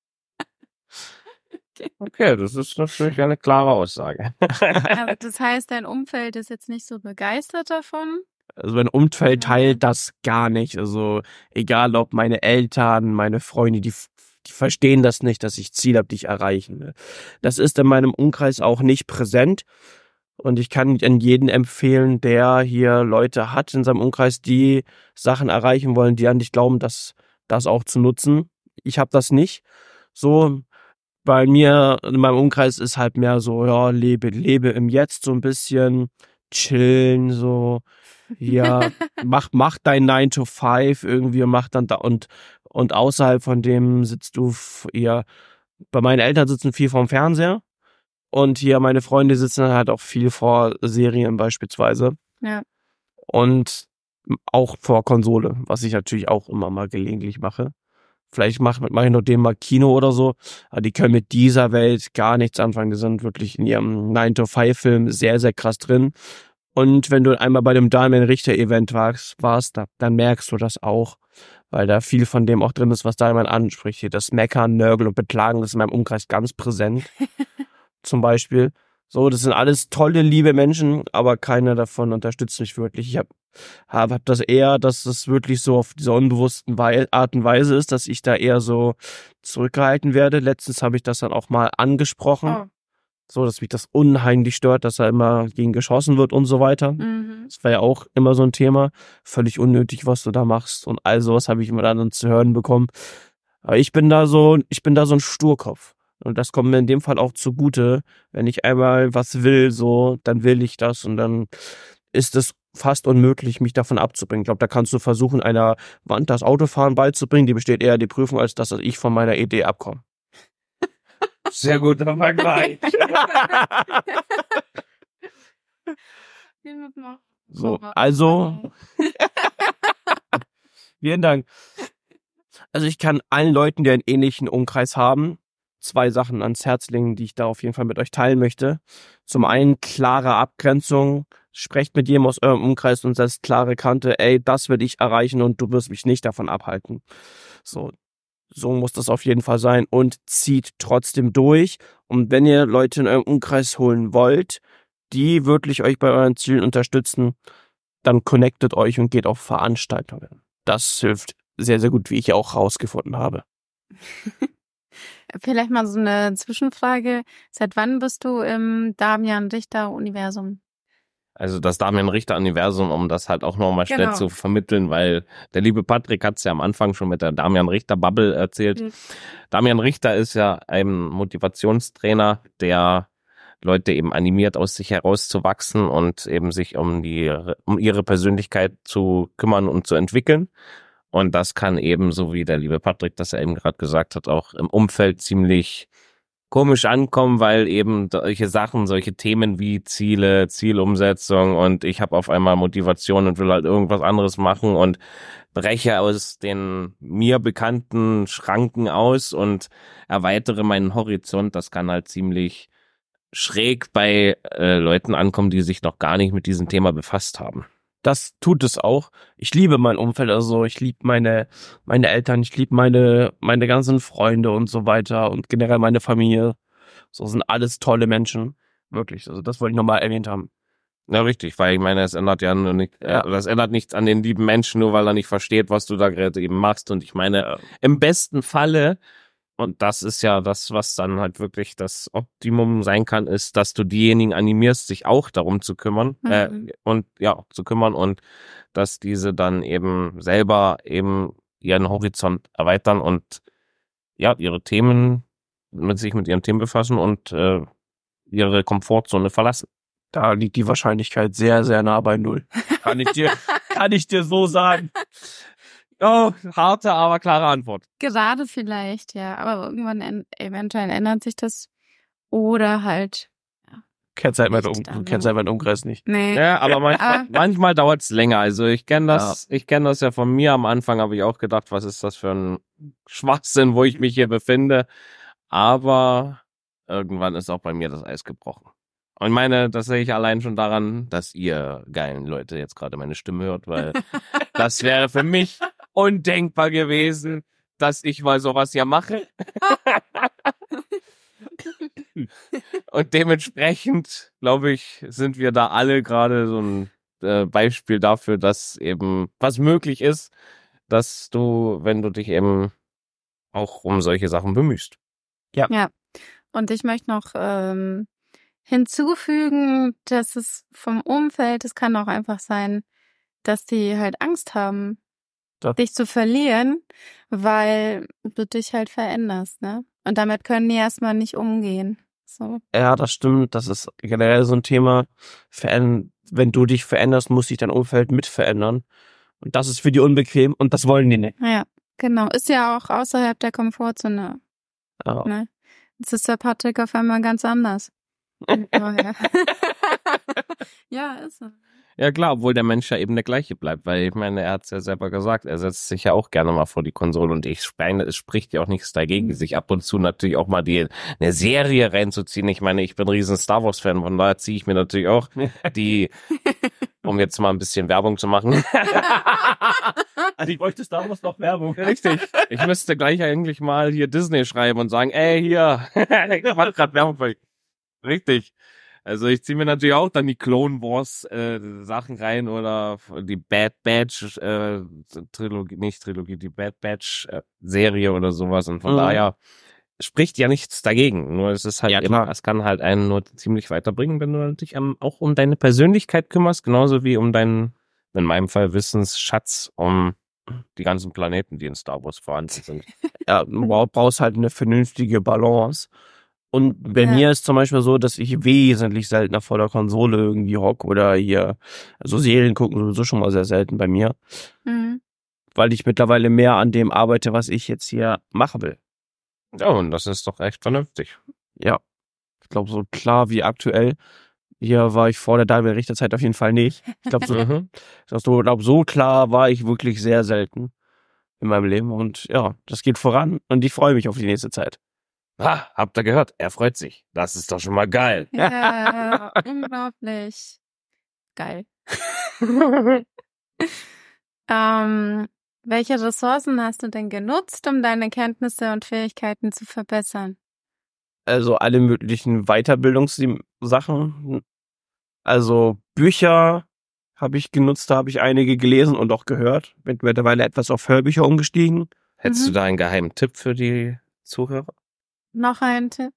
Okay, das ist natürlich eine klare Aussage. Also das heißt, dein Umfeld ist jetzt nicht so begeistert davon? Also mein Umfeld teilt das gar nicht. Also egal ob meine Eltern, meine Freunde, die verstehen das nicht, dass ich Ziel habe, die ich erreichen will. Das ist in meinem Umkreis auch nicht präsent. Und ich kann an jeden empfehlen, der hier Leute hat in seinem Umkreis, die Sachen erreichen wollen, die an dich glauben, das auch zu nutzen. Ich habe das nicht. So, bei mir in meinem Umkreis ist halt mehr so, ja, lebe im Jetzt so ein bisschen, chillen, so, ja, mach dein 9 to 5 irgendwie und mach dann da und außerhalb von dem sitzt du eher, bei meinen Eltern sitzen viel vorm Fernseher und hier meine Freunde sitzen halt auch viel vor Serien beispielsweise. Ja. Und auch vor Konsole, was ich natürlich auch immer mal gelegentlich mache. Vielleicht mache ich noch dem mal Kino oder so, aber die können mit dieser Welt gar nichts anfangen. Die sind wirklich in ihrem 9-to-5-Film sehr, sehr krass drin. Und wenn du einmal bei dem Daniel Richter-Event warst, dann merkst du das auch, weil da viel von dem auch drin ist, was Daniel anspricht. Hier das Meckern, Nörgeln und Beklagen ist in meinem Umkreis ganz präsent. Zum Beispiel. So, das sind alles tolle, liebe Menschen, aber keiner davon unterstützt mich wirklich. Ich hab das eher, dass es wirklich so auf dieser unbewussten Art und Weise ist, dass ich da eher so zurückgehalten werde. Letztens habe ich das dann auch mal angesprochen. Oh. So, dass mich das unheimlich stört, dass da immer gegen geschossen wird und so weiter. Mhm. Das war ja auch immer so ein Thema. Völlig unnötig, was du da machst. Und all sowas habe ich immer dann zu hören bekommen. Aber ich bin da so ein Sturkopf. Und das kommt mir in dem Fall auch zugute. Wenn ich einmal was will, so, dann will ich das und dann ist es fast unmöglich, mich davon abzubringen. Ich glaube, da kannst du versuchen, einer Wand das Autofahren beizubringen, die besteht eher die Prüfung, als dass ich von meiner Idee abkomme. Sehr guter Vergleich. So, also, vielen Dank. Also ich kann allen Leuten, die einen ähnlichen Umkreis haben, 2 Sachen ans Herz legen, die ich da auf jeden Fall mit euch teilen möchte. Zum einen klare Abgrenzung. Sprecht mit jedem aus eurem Umkreis und setzt klare Kante. Ey, das will ich erreichen und du wirst mich nicht davon abhalten. So muss das auf jeden Fall sein und zieht trotzdem durch. Und wenn ihr Leute in eurem Umkreis holen wollt, die wirklich euch bei euren Zielen unterstützen, dann connectet euch und geht auf Veranstaltungen. Das hilft sehr, sehr gut, wie ich auch rausgefunden habe. Vielleicht mal so eine Zwischenfrage. Seit wann bist du im Damian-Richter-Universum? Also das Damian-Richter-Universum, um das halt auch nochmal schnell zu vermitteln, weil der liebe Patrick hat es ja am Anfang schon mit der Damian-Richter-Bubble erzählt. Mhm. Damian Richter ist ja ein Motivationstrainer, der Leute eben animiert, aus sich herauszuwachsen und eben sich um ihre Persönlichkeit zu kümmern und zu entwickeln. Und das kann eben, so wie der liebe Patrick das ja eben gerade gesagt hat, auch im Umfeld ziemlich komisch ankommen, weil eben solche Sachen, solche Themen wie Ziele, Zielumsetzung und ich habe auf einmal Motivation und will halt irgendwas anderes machen und breche aus den mir bekannten Schranken aus und erweitere meinen Horizont. Das kann halt ziemlich schräg bei Leuten ankommen, die sich noch gar nicht mit diesem Thema befasst haben. Das tut es auch. Ich liebe mein Umfeld, also ich liebe meine Eltern, ich liebe meine ganzen Freunde und so weiter und generell meine Familie. So sind alles tolle Menschen, wirklich. Also das wollte ich nochmal erwähnt haben. Ja, richtig, weil ich meine, es ändert ja nur nicht, das ändert nichts an den lieben Menschen, nur weil er nicht versteht, was du da gerade eben machst. Und ich meine, im besten Falle, und das ist ja das, was dann halt wirklich das Optimum sein kann, ist, dass du diejenigen animierst, sich auch darum zu kümmern, und dass diese dann eben selber eben ihren Horizont erweitern und ja, ihre Themen, sich mit ihren Themen befassen und ihre Komfortzone verlassen. Da liegt die Wahrscheinlichkeit sehr, sehr nah bei 0. Kann ich dir so sagen. Oh, harte, aber klare Antwort. Gerade vielleicht, ja. Aber irgendwann eventuell ändert sich das. Oder halt. Ja. Du kennst halt meinen Umkreis nicht. Nee. Ja, aber manchmal dauert es länger. Also ich kenne das ja von mir. Am Anfang habe ich auch gedacht, was ist das für ein Schwachsinn, wo ich mich hier befinde. Aber irgendwann ist auch bei mir das Eis gebrochen. Und ich meine, das sehe ich allein schon daran, dass ihr geilen Leute jetzt gerade meine Stimme hört, weil das wäre für mich undenkbar gewesen, dass ich mal sowas hier mache. Und dementsprechend, glaube ich, sind wir da alle gerade so ein Beispiel dafür, dass eben was möglich ist, dass du, wenn du dich eben auch um solche Sachen bemühst. Ja. Und ich möchte noch hinzufügen, dass es vom Umfeld, es kann auch einfach sein, dass die halt Angst haben, dich zu verlieren, weil du dich halt veränderst, ne? Und damit können die erstmal nicht umgehen. So. Ja, das stimmt. Das ist generell so ein Thema. Wenn du dich veränderst, muss sich dein Umfeld mit verändern. Und das ist für die unbequem und das wollen die nicht. Ja, genau. Ist ja auch außerhalb der Komfortzone. Oh. Ne? Jetzt ist der Patrick auf einmal ganz anders. Ja, ist so. Ja klar, obwohl der Mensch ja eben der gleiche bleibt, weil ich meine, er hat es ja selber gesagt, er setzt sich ja auch gerne mal vor die Konsole und es spricht ja auch nichts dagegen, sich ab und zu natürlich auch mal eine Serie reinzuziehen. Ich meine, ich bin ein riesen Star Wars Fan, von daher ziehe ich mir natürlich auch um jetzt mal ein bisschen Werbung zu machen. Also ich bräuchte Star Wars noch Werbung. Richtig. Ich müsste gleich eigentlich mal hier Disney schreiben und sagen, ey, hier, ich mach grad Werbung für euch. Richtig. Also ich ziehe mir natürlich auch dann die Clone Wars Sachen rein oder die Bad Batch die Bad Batch Serie oder sowas und von daher spricht ja nichts dagegen. Nur es ist halt es kann halt einen nur ziemlich weiterbringen, wenn du dich auch um deine Persönlichkeit kümmerst, genauso wie um deinen, in meinem Fall Wissensschatz, um die ganzen Planeten, die in Star Wars vorhanden sind. Ja, du brauchst halt eine vernünftige Balance. Und bei mir ist zum Beispiel so, dass ich wesentlich seltener vor der Konsole irgendwie hocke oder hier, also Serien gucken sowieso schon mal sehr selten bei mir, weil ich mittlerweile mehr an dem arbeite, was ich jetzt hier machen will. Ja, und das ist doch echt vernünftig. Ja, ich glaube, so klar wie aktuell, hier war ich vor der David-Richter-Zeit auf jeden Fall nicht. Ich glaube, so klar war ich wirklich sehr selten in meinem Leben und ja, das geht voran und ich freue mich auf die nächste Zeit. Habt ihr gehört? Er freut sich. Das ist doch schon mal geil. Ja, unglaublich. Geil. Welche Ressourcen hast du denn genutzt, um deine Kenntnisse und Fähigkeiten zu verbessern? Also alle möglichen Weiterbildungssachen. Also Bücher habe ich genutzt, da habe ich einige gelesen und auch gehört. Bin mittlerweile etwas auf Hörbücher umgestiegen. Hättest du da einen geheimen Tipp für die Zuhörer? Noch ein Tipp?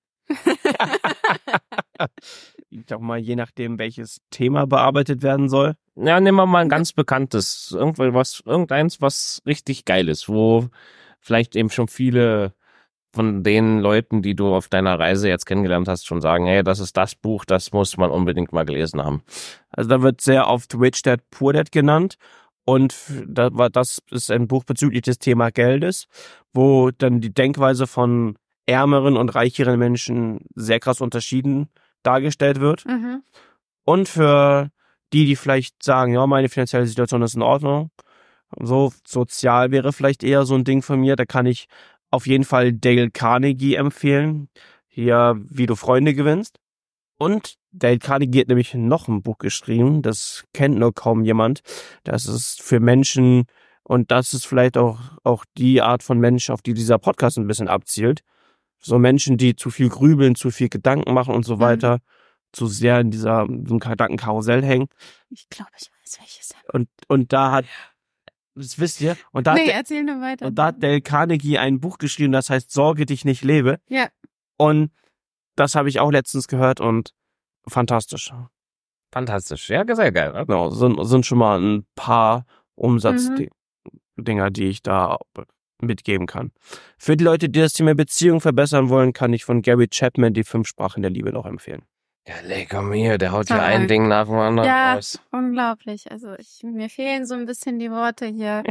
Ich sag mal, je nachdem, welches Thema bearbeitet werden soll. Ja, nehmen wir mal ein ganz bekanntes, irgendeins, was richtig geil ist, wo vielleicht eben schon viele von den Leuten, die du auf deiner Reise jetzt kennengelernt hast, schon sagen, hey, das ist das Buch, das muss man unbedingt mal gelesen haben. Also da wird sehr oft Rich Dad Poor Dad genannt. Und das ist ein Buch bezüglich des Thema Geldes, wo dann die Denkweise von ärmeren und reicheren Menschen sehr krass unterschieden dargestellt wird. Und für die vielleicht sagen, ja, meine finanzielle Situation ist in Ordnung, so sozial wäre vielleicht eher so ein Ding von mir, da kann ich auf jeden Fall Dale Carnegie empfehlen, hier, wie du Freunde gewinnst. Und Dale Carnegie hat nämlich noch ein Buch geschrieben, das kennt nur kaum jemand. Das ist für Menschen, und das ist vielleicht auch die Art von Mensch, auf die dieser Podcast ein bisschen abzielt. So Menschen, die zu viel grübeln, zu viel Gedanken machen und so weiter, zu sehr in so einem Gedankenkarussell hängen. Ich glaube, ich weiß, welches. Und da hat, das wisst ihr, erzähl nur weiter. Und da hat Dale Carnegie ein Buch geschrieben, das heißt Sorge dich nicht lebe. Ja. Und das habe ich auch letztens gehört und fantastisch. Fantastisch, ja, sehr geil. Ne? Genau, sind schon mal ein paar Umsatzdinger, die ich da mitgeben kann. Für die Leute, die das Thema Beziehung verbessern wollen, kann ich von Gary Chapman die 5 Sprachen der Liebe noch empfehlen. Ja, lecker mir, der haut ja ein Ding nach dem anderen raus. Ja, unglaublich. Also mir fehlen so ein bisschen die Worte hier.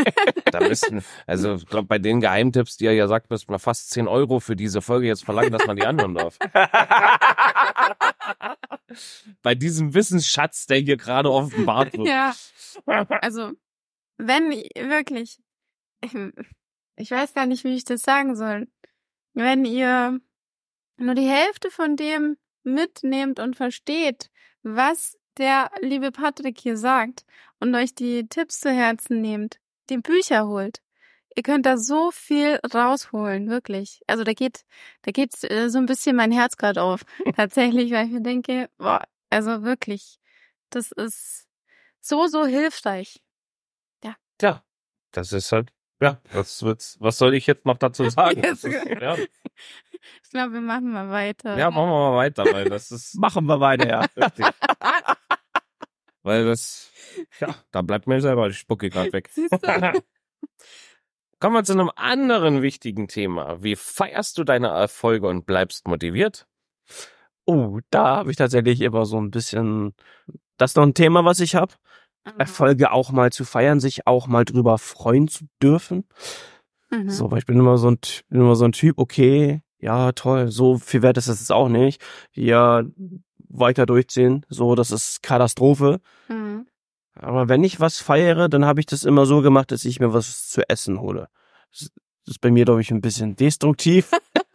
Ich glaube, bei den Geheimtipps, die er ja sagt, müssten wir fast 10 € für diese Folge jetzt verlangen, dass man die anhören darf. Bei diesem Wissensschatz, der hier gerade offenbart wird. Ja, also wenn wirklich, ich weiß gar nicht, wie ich das sagen soll, wenn ihr nur die Hälfte von dem mitnehmt und versteht, was der liebe Patrick hier sagt und euch die Tipps zu Herzen nehmt, die Bücher holt. Ihr könnt da so viel rausholen, wirklich. Also da geht so ein bisschen mein Herz gerade auf, tatsächlich, weil ich mir denke, boah, also wirklich, das ist so hilfreich. Ja, das ist halt, was soll ich jetzt noch dazu sagen? Ja. Ich glaube, wir machen mal weiter. Ja, machen wir mal weiter, weil das ist... Machen wir weiter, ja. Richtig. Weil das, da bleibt mir selber die Spucke gerade weg. Kommen wir zu einem anderen wichtigen Thema. Wie feierst du deine Erfolge und bleibst motiviert? Oh, da habe ich tatsächlich immer so ein bisschen, das ist noch ein Thema, was ich habe. Erfolge auch mal zu feiern, sich auch mal drüber freuen zu dürfen. So, weil ich bin immer so ein Typ, okay, ja, toll, so viel wert ist es jetzt auch nicht. Ja, weiter durchziehen, so, das ist Katastrophe. Aber wenn ich was feiere, dann habe ich das immer so gemacht, dass ich mir was zu essen hole. Das ist bei mir, glaube ich, ein bisschen destruktiv.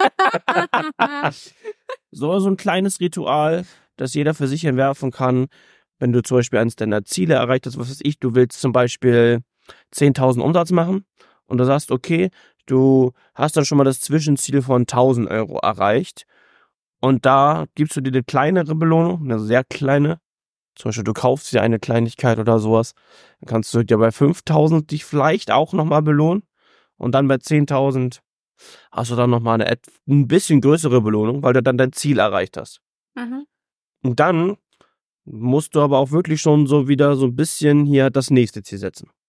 So ein kleines Ritual, das jeder für sich entwerfen kann. Wenn du zum Beispiel eines deiner Ziele erreicht hast, was weiß ich, du willst zum Beispiel 10.000 Umsatz machen und du sagst, okay, du hast dann schon mal das Zwischenziel von 1.000 € erreicht und da gibst du dir eine kleinere Belohnung, eine sehr kleine. Zum Beispiel, du kaufst dir eine Kleinigkeit oder sowas, dann kannst du dir bei 5.000 dich vielleicht auch nochmal belohnen und dann bei 10.000 hast du dann nochmal ein bisschen größere Belohnung, weil du dann dein Ziel erreicht hast. Und dann musst du aber auch wirklich schon so wieder so ein bisschen hier das nächste Ziel setzen.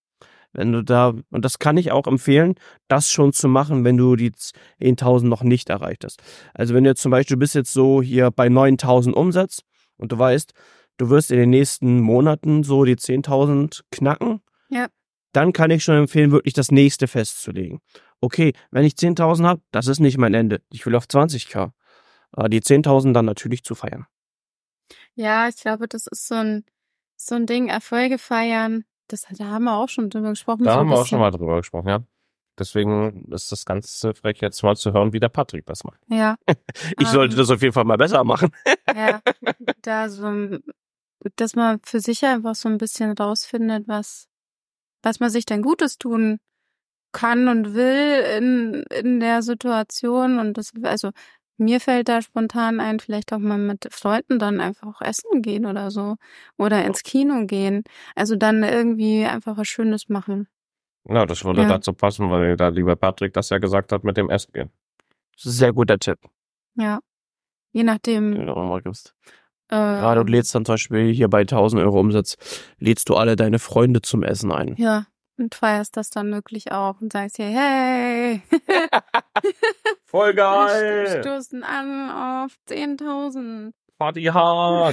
Wenn du da, und das kann ich auch empfehlen, das schon zu machen, wenn du die 10.000 noch nicht erreicht hast. Also wenn du jetzt zum Beispiel, du bist jetzt so hier bei 9.000 Umsatz und du weißt, du wirst in den nächsten Monaten so die 10.000 knacken, Ja. dann kann ich schon empfehlen, wirklich das nächste festzulegen. Okay, wenn ich 10.000 habe, das ist nicht mein Ende. Ich will auf 20.000. Aber die 10.000 dann natürlich zu feiern. Ja, ich glaube, das ist so ein Ding, Erfolge feiern. Da haben wir auch schon drüber gesprochen. Da so haben ein wir auch bisschen. schon mal drüber gesprochen, ja. Deswegen ist das Ganze frech jetzt mal zu hören, wie der Patrick das macht. Ja. Ich sollte das auf jeden Fall mal besser machen. Ja, da so, dass man für sich einfach so ein bisschen rausfindet, was man sich denn Gutes tun kann und will in der Situation. Und also mir fällt da spontan ein, vielleicht auch mal mit Freunden dann einfach essen gehen oder so. Oder ins Kino gehen. Also dann irgendwie einfach was Schönes machen. Ja, das würde Ja. dazu passen, weil der liebe Patrick das ja gesagt hat mit dem Essen gehen. Das ist ein sehr guter Tipp, Ja. Je den nachdem. du auch mal gibst. Gerade du lädst dann zum Beispiel hier bei 1.000 Euro Umsatz, lädst du alle deine Freunde zum Essen ein. Ja, und feierst das dann wirklich auch und sagst hier, hey, Voll wir stoßen an auf 10.000. Party hart!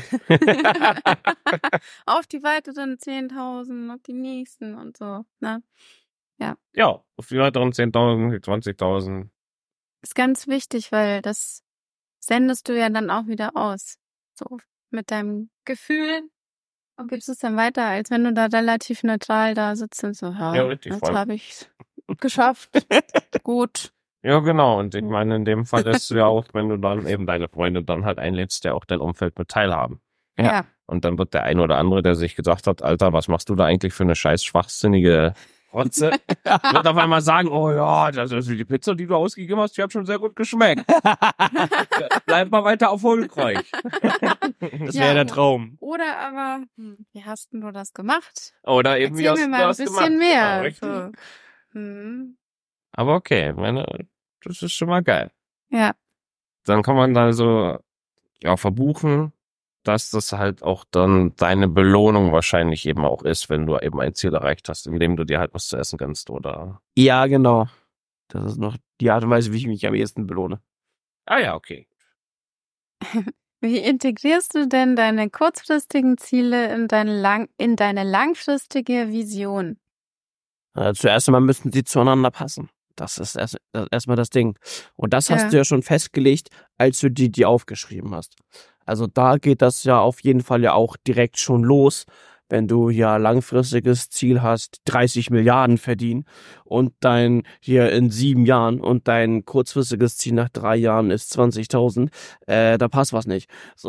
Auf die weiteren 10.000, auf die nächsten und so. Ne? Ja, auf die weiteren 10.000, die 20.000. Ist ganz wichtig, weil das sendest du ja dann auch wieder aus. So mit deinem Gefühl und gibst es dann weiter, als wenn du da relativ neutral da sitzt und so, Ja, richtig, jetzt voll. habe ich's geschafft. Gut. Ja, genau. Und ich meine, in dem Fall ist es ja auch, wenn du dann eben deine Freunde dann halt einlädst, ja auch dein Umfeld mit teilhaben. Ja. Und dann wird der ein oder andere, der sich gesagt hat, Alter, was machst du da eigentlich für eine scheiß schwachsinnige Rotze, wird auf einmal sagen, oh ja, das ist die Pizza, die du ausgegeben hast, die hat schon sehr gut geschmeckt. Bleib mal weiter erfolgreich. Das Ja. wäre der Traum. Oder aber, wie hast denn du das gemacht? Oder eben, wie Erzähl hast mir du mal ein das bisschen gemacht? mehr. Genau, richtig. So. Hm. Aber okay, meine, das ist schon mal geil. Ja, Dann kann man da so, ja, verbuchen, dass das halt auch dann deine Belohnung wahrscheinlich eben auch ist, wenn du eben ein Ziel erreicht hast, indem du dir halt was zu essen gönnst, oder? Ja, genau. Das ist noch die Art und Weise, wie ich mich am ehesten belohne. Ah ja, okay. wie integrierst du denn deine kurzfristigen Ziele in deine langfristige Vision? Zuerst einmal müssen sie zueinander passen. Das ist erstmal das Ding. Und das hast du ja schon festgelegt, als du die aufgeschrieben hast. Also da geht das ja auf jeden Fall ja auch direkt schon los, wenn du ja langfristiges Ziel hast, 30 Milliarden verdienen und dein hier in 7 Jahren und dein kurzfristiges Ziel nach 3 Jahren ist 20.000, da passt was nicht. So.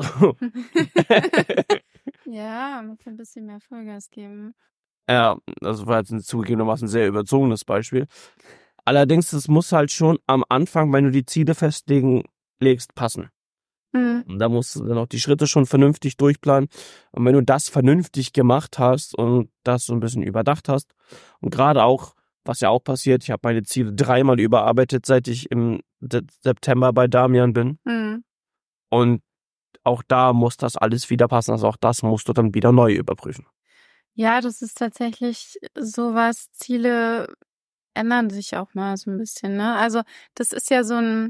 Ja, muss ein bisschen mehr Vollgas geben. Ja, das war jetzt ein zugegebenermaßen sehr überzogenes Beispiel. Allerdings, es muss halt schon am Anfang, wenn du die Ziele legst, passen. Und da musst du dann auch die Schritte schon vernünftig durchplanen. Und wenn du das vernünftig gemacht hast und das so ein bisschen überdacht hast und gerade auch, was ja auch passiert, ich habe meine Ziele 3-mal überarbeitet, seit ich im September bei Damian bin. Und auch da muss das alles wieder passen. Also auch das musst du dann wieder neu überprüfen. Ja, das ist tatsächlich sowas. Ziele ändern sich auch mal so ein bisschen, ne? Also das ist ja so ein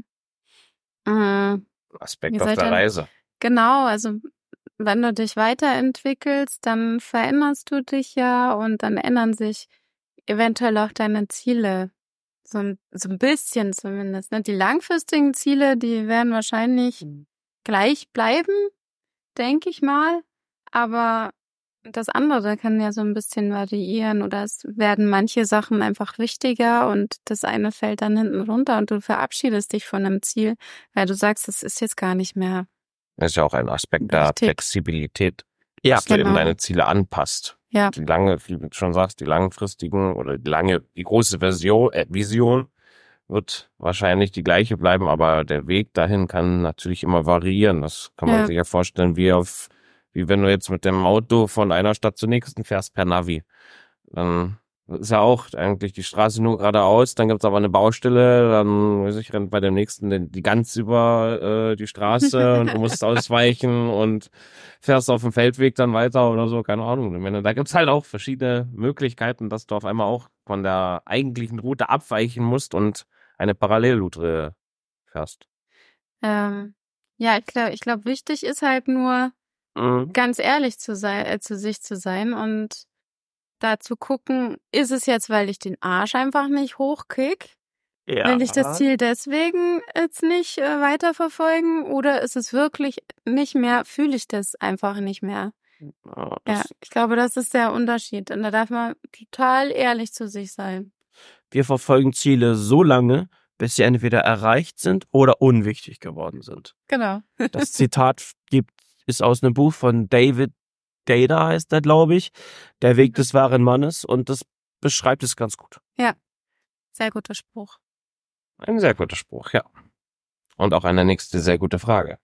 Aspekt Wie auf seid der ihr- Reise. Genau, also wenn du dich weiterentwickelst, dann veränderst du dich ja und dann ändern sich eventuell auch deine Ziele. So ein bisschen zumindest. Ne? Die langfristigen Ziele, die werden wahrscheinlich gleich bleiben, denke ich mal. Aber das andere kann ja so ein bisschen variieren oder es werden manche Sachen einfach wichtiger und das eine fällt dann hinten runter und du verabschiedest dich von einem Ziel, weil du sagst, das ist jetzt gar nicht mehr. Das ist ja auch ein Aspekt der Richtig. Flexibilität, Ja, dass du eben genau. deine Ziele anpasst. Ja. Die lange, wie du schon sagst, die langfristigen oder die große Vision wird wahrscheinlich die gleiche bleiben, aber der Weg dahin kann natürlich immer variieren. Das kann man Ja. sich ja vorstellen, wie wenn du jetzt mit dem Auto von einer Stadt zur nächsten fährst per Navi. Dann Das ist ja auch eigentlich die Straße nur geradeaus, dann gibt's aber eine Baustelle, dann, weiß ich, rennt bei dem nächsten die Gans über die Straße und du musst ausweichen und fährst auf dem Feldweg dann weiter oder so, keine Ahnung. Ich meine, da gibt's halt auch verschiedene Möglichkeiten, dass du auf einmal auch von der eigentlichen Route abweichen musst und eine Parallelroute fährst. Ja, ich glaube, wichtig ist halt nur, ganz ehrlich zu sich zu sein und da zu gucken, ist es jetzt, weil ich den Arsch einfach nicht hochkick? Ja. Will ich das Ziel deswegen jetzt nicht weiterverfolgen oder ist es wirklich nicht mehr, fühle ich das einfach nicht mehr? Ja, ich glaube, das ist der Unterschied und da darf man total ehrlich zu sich sein. Wir verfolgen Ziele so lange, bis sie entweder erreicht sind oder unwichtig geworden sind. Genau. Das Zitat ist aus einem Buch von David Data, heißt er, glaube ich. Der Weg des wahren Mannes, und das beschreibt es ganz gut. Ja, sehr guter Spruch. Ein sehr guter Spruch, ja. Und auch eine nächste sehr gute Frage.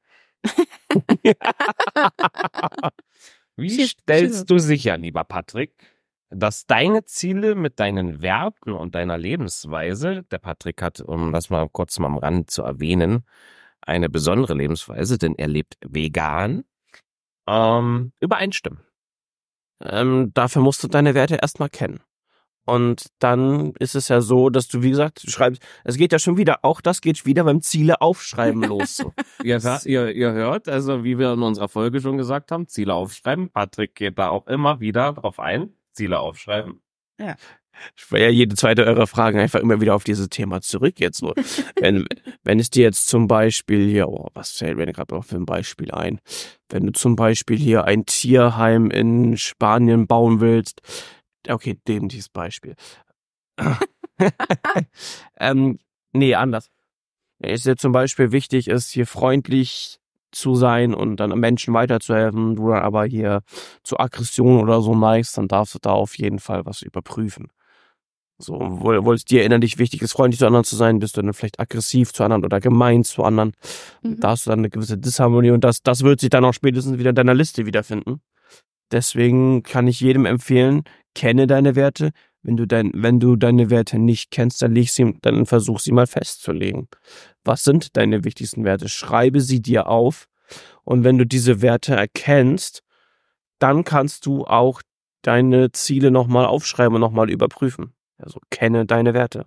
Wie stellst du sicher, lieber Patrick, dass deine Ziele mit deinen Werten und deiner Lebensweise, der Patrick hat, um das mal kurz mal am Rand zu erwähnen, eine besondere Lebensweise, denn er lebt vegan, übereinstimmen? Dafür musst du deine Werte erstmal kennen. Und dann ist es ja so, dass du, wie gesagt, schreibst, es geht ja schon wieder, auch das geht wieder beim Ziele aufschreiben los. So. Ihr hört, also wie wir in unserer Folge schon gesagt haben, Ziele aufschreiben. Patrick geht da auch immer wieder drauf ein, Ziele aufschreiben. Ja. Ich war ja jede zweite eurer Fragen einfach immer wieder auf dieses Thema zurück jetzt so. wenn es dir jetzt zum Beispiel hier, was fällt mir gerade noch für ein Beispiel ein? Wenn du zum Beispiel hier ein Tierheim in Spanien bauen willst, okay, dem dieses Beispiel. Nee, anders. Wenn es dir zum Beispiel wichtig ist, hier freundlich zu sein und dann Menschen weiterzuhelfen, du dann aber hier zu Aggression oder so neigst, dann darfst du da auf jeden Fall was überprüfen. So, wo es dir innerlich wichtig ist, freundlich zu anderen zu sein, bist du dann vielleicht aggressiv zu anderen oder gemein zu anderen. Da hast du dann eine gewisse Disharmonie und das wird sich dann auch spätestens wieder in deiner Liste wiederfinden. Deswegen kann ich jedem empfehlen, kenne deine Werte. Wenn du deine Werte nicht kennst, dann versuch sie mal festzulegen. Was sind deine wichtigsten Werte? Schreibe sie dir auf. Und wenn du diese Werte erkennst, dann kannst du auch deine Ziele nochmal aufschreiben und nochmal überprüfen. Also kenne deine Werte.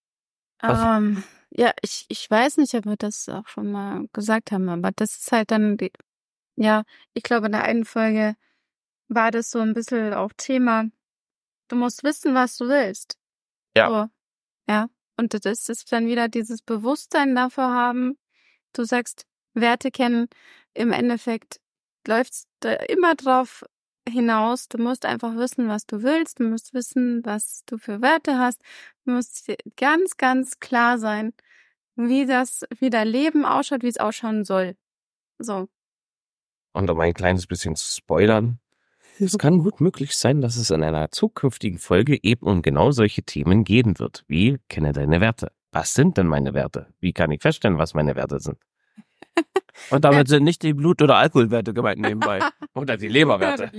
Ja, ich weiß nicht, ob wir das auch schon mal gesagt haben, aber das ist halt dann, ich glaube, in der einen Folge war das so ein bisschen auch Thema, du musst wissen, was du willst. Ja. So, ja. Und das ist dann wieder dieses Bewusstsein dafür haben. Du sagst, Werte kennen. Im Endeffekt läuft's da immer drauf hinaus. Du musst einfach wissen, was du willst. Du musst wissen, was du für Werte hast. Du musst dir ganz, ganz klar sein, wie dein Leben ausschaut, wie es ausschauen soll. So. Und um ein kleines bisschen zu spoilern, es kann gut möglich sein, dass es in einer zukünftigen Folge eben um genau solche Themen gehen wird, wie kenne deine Werte. Was sind denn meine Werte? Wie kann ich feststellen, was meine Werte sind? Und damit sind nicht die Blut- oder Alkoholwerte gemeint nebenbei. Oder die Leberwerte.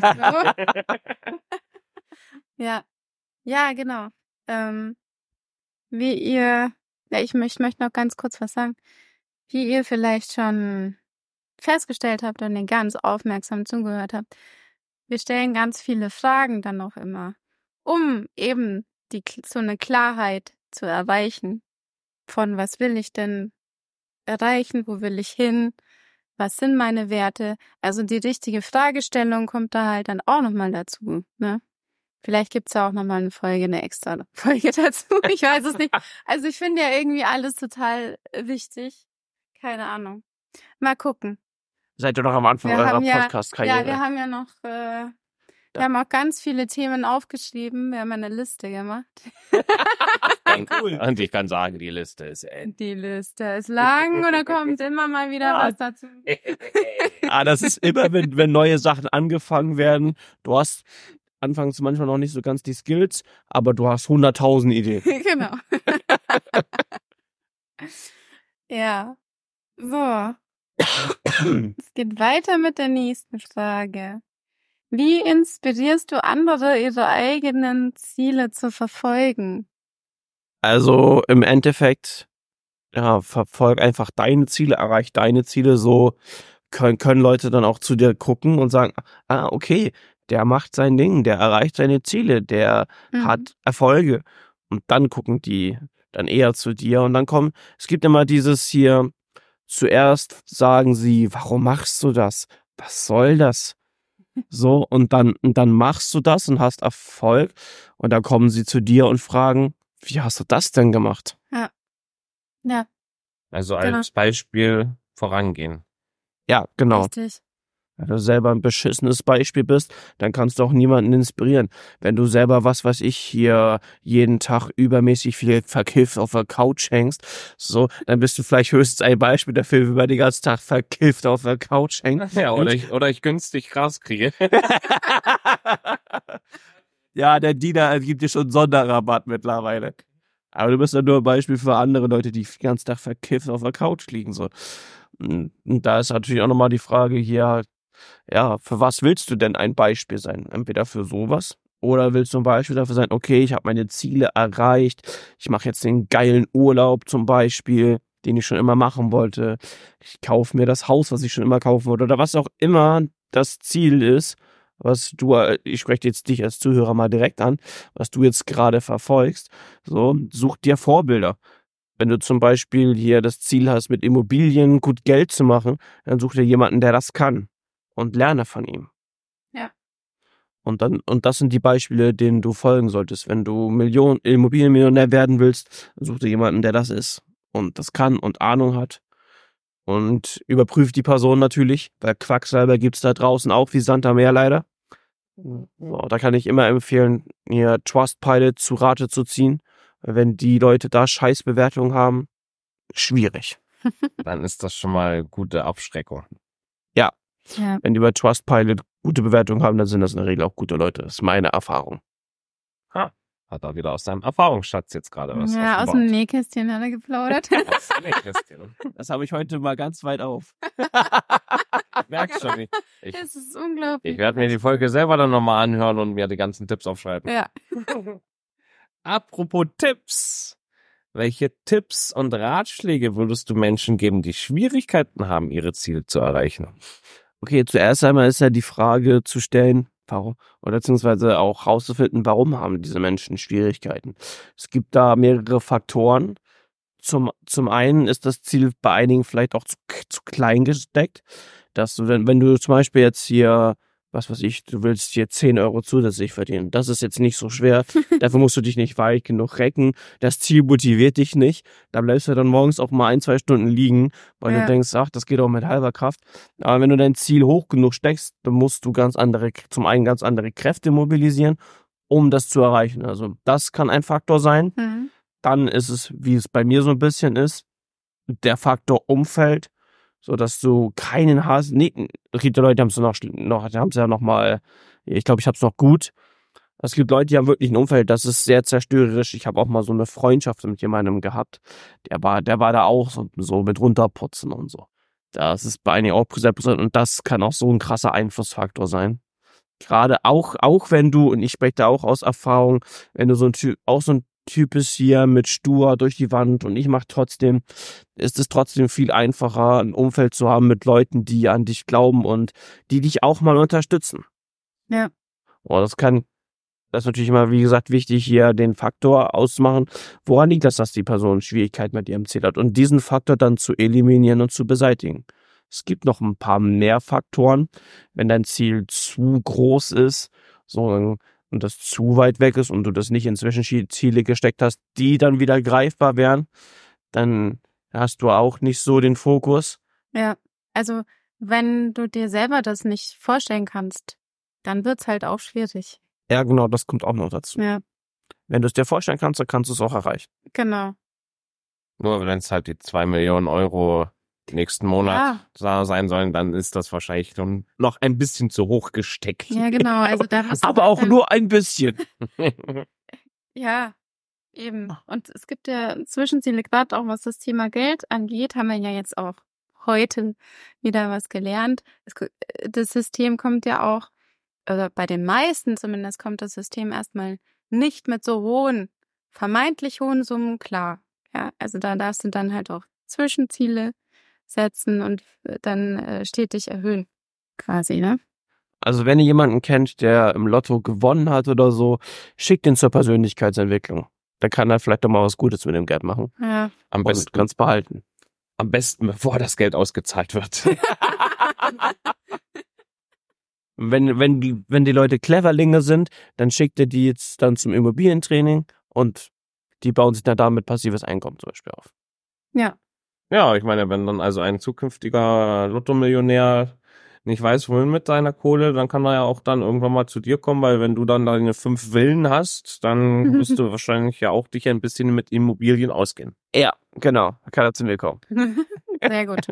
Ja, genau. Ich möchte noch ganz kurz was sagen. Wie ihr vielleicht schon festgestellt habt und ihr ganz aufmerksam zugehört habt, wir stellen ganz viele Fragen dann auch immer, um eben so eine Klarheit zu erreichen von was will ich denn erreichen, wo will ich hin, was sind meine Werte. Also die richtige Fragestellung kommt da halt dann auch nochmal dazu, ne? Vielleicht gibt's ja auch nochmal eine extra Folge dazu. Ich weiß es nicht. Also ich finde ja irgendwie alles total wichtig. Keine Ahnung. Mal gucken. Seid ihr noch am Anfang eurer Podcast-Karriere? Ja, wir haben ja noch, wir haben auch ganz viele Themen aufgeschrieben. Wir haben eine Liste gemacht. Cool. Und ich kann sagen, die Liste ist Die Liste ist lang und da kommt immer mal wieder was dazu. Das ist immer, wenn neue Sachen angefangen werden. Du hast anfangs manchmal noch nicht so ganz die Skills, aber du hast 100.000 Ideen. Genau. Ja. So. Es geht weiter mit der nächsten Frage. Wie inspirierst du andere, ihre eigenen Ziele zu verfolgen? Also im Endeffekt, ja, verfolg einfach deine Ziele, erreich deine Ziele, so können Leute dann auch zu dir gucken und sagen, okay, der macht sein Ding, der erreicht seine Ziele, der hat Erfolge. Und dann gucken die dann eher zu dir und dann es gibt immer dieses hier, zuerst sagen sie, warum machst du das? Was soll das? So, und dann machst du das und hast Erfolg und dann kommen sie zu dir und fragen, wie hast du das denn gemacht? Ja, Also genau. als Beispiel vorangehen. Ja, genau. Richtig. Wenn du selber ein beschissenes Beispiel bist, dann kannst du auch niemanden inspirieren. Wenn du selber, was weiß ich, hier jeden Tag übermäßig viel verkifft auf der Couch hängst, so, dann bist du vielleicht höchstens ein Beispiel dafür, wie man den ganzen Tag verkifft auf der Couch hängt. Ja, oder ich günstig Gras kriege. Ja, der Diener gibt dir schon Sonderrabatt mittlerweile. Aber du bist ja nur ein Beispiel für andere Leute, die den ganzen Tag verkifft auf der Couch liegen. So. Und da ist natürlich auch nochmal die Frage hier, ja, für was willst du denn ein Beispiel sein? Entweder für sowas oder willst du ein Beispiel dafür sein, okay, ich habe meine Ziele erreicht, ich mache jetzt den geilen Urlaub zum Beispiel, den ich schon immer machen wollte, ich kaufe mir das Haus, was ich schon immer kaufen wollte oder was auch immer das Ziel ist, was du, ich spreche jetzt dich als Zuhörer mal direkt an, was du jetzt gerade verfolgst, so, such dir Vorbilder. Wenn du zum Beispiel hier das Ziel hast, mit Immobilien gut Geld zu machen, dann such dir jemanden, der das kann und lerne von ihm. Ja. Und das sind die Beispiele, denen du folgen solltest. Wenn du Immobilienmillionär werden willst, such dir jemanden, der das ist und das kann und Ahnung hat. Und überprüf die Person natürlich, weil Quacksalber gibt's da draußen auch wie Sand am Meer leider. So, da kann ich immer empfehlen, hier Trustpilot zu Rate zu ziehen. Wenn die Leute da Scheißbewertungen haben, schwierig. Dann ist das schon mal gute Abschreckung. Ja. Wenn die bei Trustpilot gute Bewertungen haben, dann sind das in der Regel auch gute Leute. Das ist meine Erfahrung. Hat er wieder aus seinem Erfahrungsschatz jetzt gerade was Ja, aus dem Nähkästchen hat er geplaudert. Das habe ich heute mal ganz weit auf. Merkst schon. Das ist unglaublich. Ich werde mir die Folge selber dann nochmal anhören und mir die ganzen Tipps aufschreiben. Ja. Apropos Tipps. Welche Tipps und Ratschläge würdest du Menschen geben, die Schwierigkeiten haben, ihre Ziele zu erreichen? Okay, zuerst einmal ist ja die Frage zu stellen, warum, oder beziehungsweise auch rauszufinden, warum haben diese Menschen Schwierigkeiten. Es gibt da mehrere Faktoren. Zum einen ist das Ziel bei einigen vielleicht auch zu klein gesteckt, dass du dann, wenn du zum Beispiel jetzt hier, was weiß ich, du willst hier 10 Euro zusätzlich verdienen. Das ist jetzt nicht so schwer. Dafür musst du dich nicht weit genug recken. Das Ziel motiviert dich nicht. Da bleibst du dann morgens auch mal 1-2 Stunden liegen, weil du denkst, ach, das geht auch mit halber Kraft. Aber wenn du dein Ziel hoch genug steckst, dann musst du zum einen ganz andere Kräfte mobilisieren, um das zu erreichen. Also das kann ein Faktor sein. Dann ist es, wie es bei mir so ein bisschen ist, der Faktor Umfeld, so dass du keinen hast. Nee, es gibt ja Leute, die haben es ja noch mal, ich glaube, ich habe es noch gut. Es gibt Leute, die haben wirklich ein Umfeld, das ist sehr zerstörerisch. Ich habe auch mal so eine Freundschaft mit jemandem gehabt. Der war da auch so mit runterputzen und so. Das ist bei einigen auch sehr präsent und das kann auch so ein krasser Einflussfaktor sein. Gerade auch wenn du, und ich spreche da auch aus Erfahrung, wenn du so ein Typ ist hier mit stur durch die Wand und ich mache trotzdem, ist es trotzdem viel einfacher, ein Umfeld zu haben mit Leuten, die an dich glauben und die dich auch mal unterstützen. Ja. Das ist natürlich immer, wie gesagt, wichtig, hier den Faktor auszumachen. Woran liegt das, dass die Person Schwierigkeiten mit ihrem Ziel hat? Und diesen Faktor dann zu eliminieren und zu beseitigen. Es gibt noch ein paar mehr Faktoren. Wenn dein Ziel zu groß ist, so und das zu weit weg ist und du das nicht in Zwischenziele gesteckt hast, die dann wieder greifbar wären, dann hast du auch nicht so den Fokus. Ja, also wenn du dir selber das nicht vorstellen kannst, dann wird's halt auch schwierig. Ja, genau, das kommt auch noch dazu. Ja. Wenn du es dir vorstellen kannst, dann kannst du es auch erreichen. Genau. Nur wenn es halt die 2 Millionen Euro nächsten Monat sein sollen, dann ist das wahrscheinlich schon noch ein bisschen zu hoch gesteckt. Ja, genau. Also da musst du aber auch nur ein bisschen. Ja, eben. Und es gibt ja Zwischenziele, gerade auch was das Thema Geld angeht, haben wir ja jetzt auch heute wieder was gelernt. Das System kommt ja auch oder bei den meisten zumindest, kommt das System erstmal nicht mit so vermeintlich hohen Summen klar. Ja, also da darfst du dann halt auch Zwischenziele setzen und dann stetig erhöhen, quasi, ne? Also wenn ihr jemanden kennt, der im Lotto gewonnen hat oder so, schickt ihn zur Persönlichkeitsentwicklung. Da kann er vielleicht doch mal was Gutes mit dem Geld machen. Ja. Am Und besten, ganz behalten. bevor das Geld ausgezahlt wird. Wenn die Leute Cleverlinge sind, dann schickt ihr die jetzt dann zum Immobilientraining und die bauen sich dann damit passives Einkommen zum Beispiel auf. Ja. Ja, ich meine, wenn dann also ein zukünftiger Lotto-Millionär nicht weiß, wohin mit seiner Kohle, dann kann er ja auch dann irgendwann mal zu dir kommen, weil wenn du dann deine 5 Villen hast, dann wirst du wahrscheinlich ja auch dich ein bisschen mit Immobilien auskennen. Ja, genau. Da kann er zu mir kommen. Sehr gut.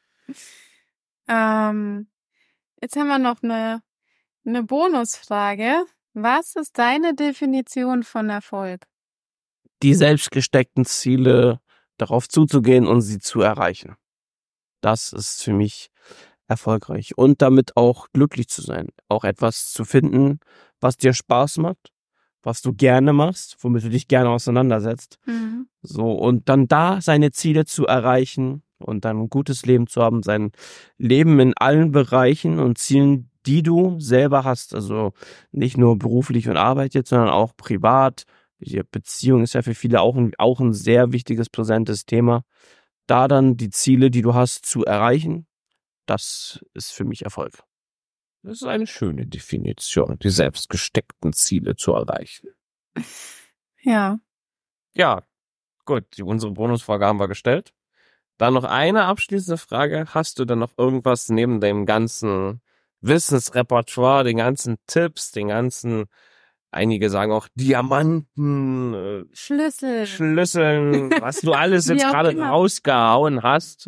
Jetzt haben wir noch eine Bonusfrage. Was ist deine Definition von Erfolg? Die selbst gesteckten Ziele darauf zuzugehen und sie zu erreichen. Das ist für mich erfolgreich. Und damit auch glücklich zu sein. Auch etwas zu finden, was dir Spaß macht, was du gerne machst, womit du dich gerne auseinandersetzt. Mhm. So, und dann da seine Ziele zu erreichen und dann ein gutes Leben zu haben, sein Leben in allen Bereichen und Zielen, die du selber hast. Also nicht nur beruflich und Arbeit jetzt, sondern auch privat. Die Beziehung ist ja für viele auch ein sehr wichtiges, präsentes Thema. Da dann die Ziele, die du hast, zu erreichen, das ist für mich Erfolg. Das ist eine schöne Definition, die selbst gesteckten Ziele zu erreichen. Ja. Ja, gut, unsere Bonusfrage haben wir gestellt. Dann noch eine abschließende Frage. Hast du denn noch irgendwas neben dem ganzen Wissensrepertoire, den ganzen Tipps, einige sagen auch Diamanten, Schlüsseln, was du alles Wie jetzt auch gerade immer. rausgehauen hast.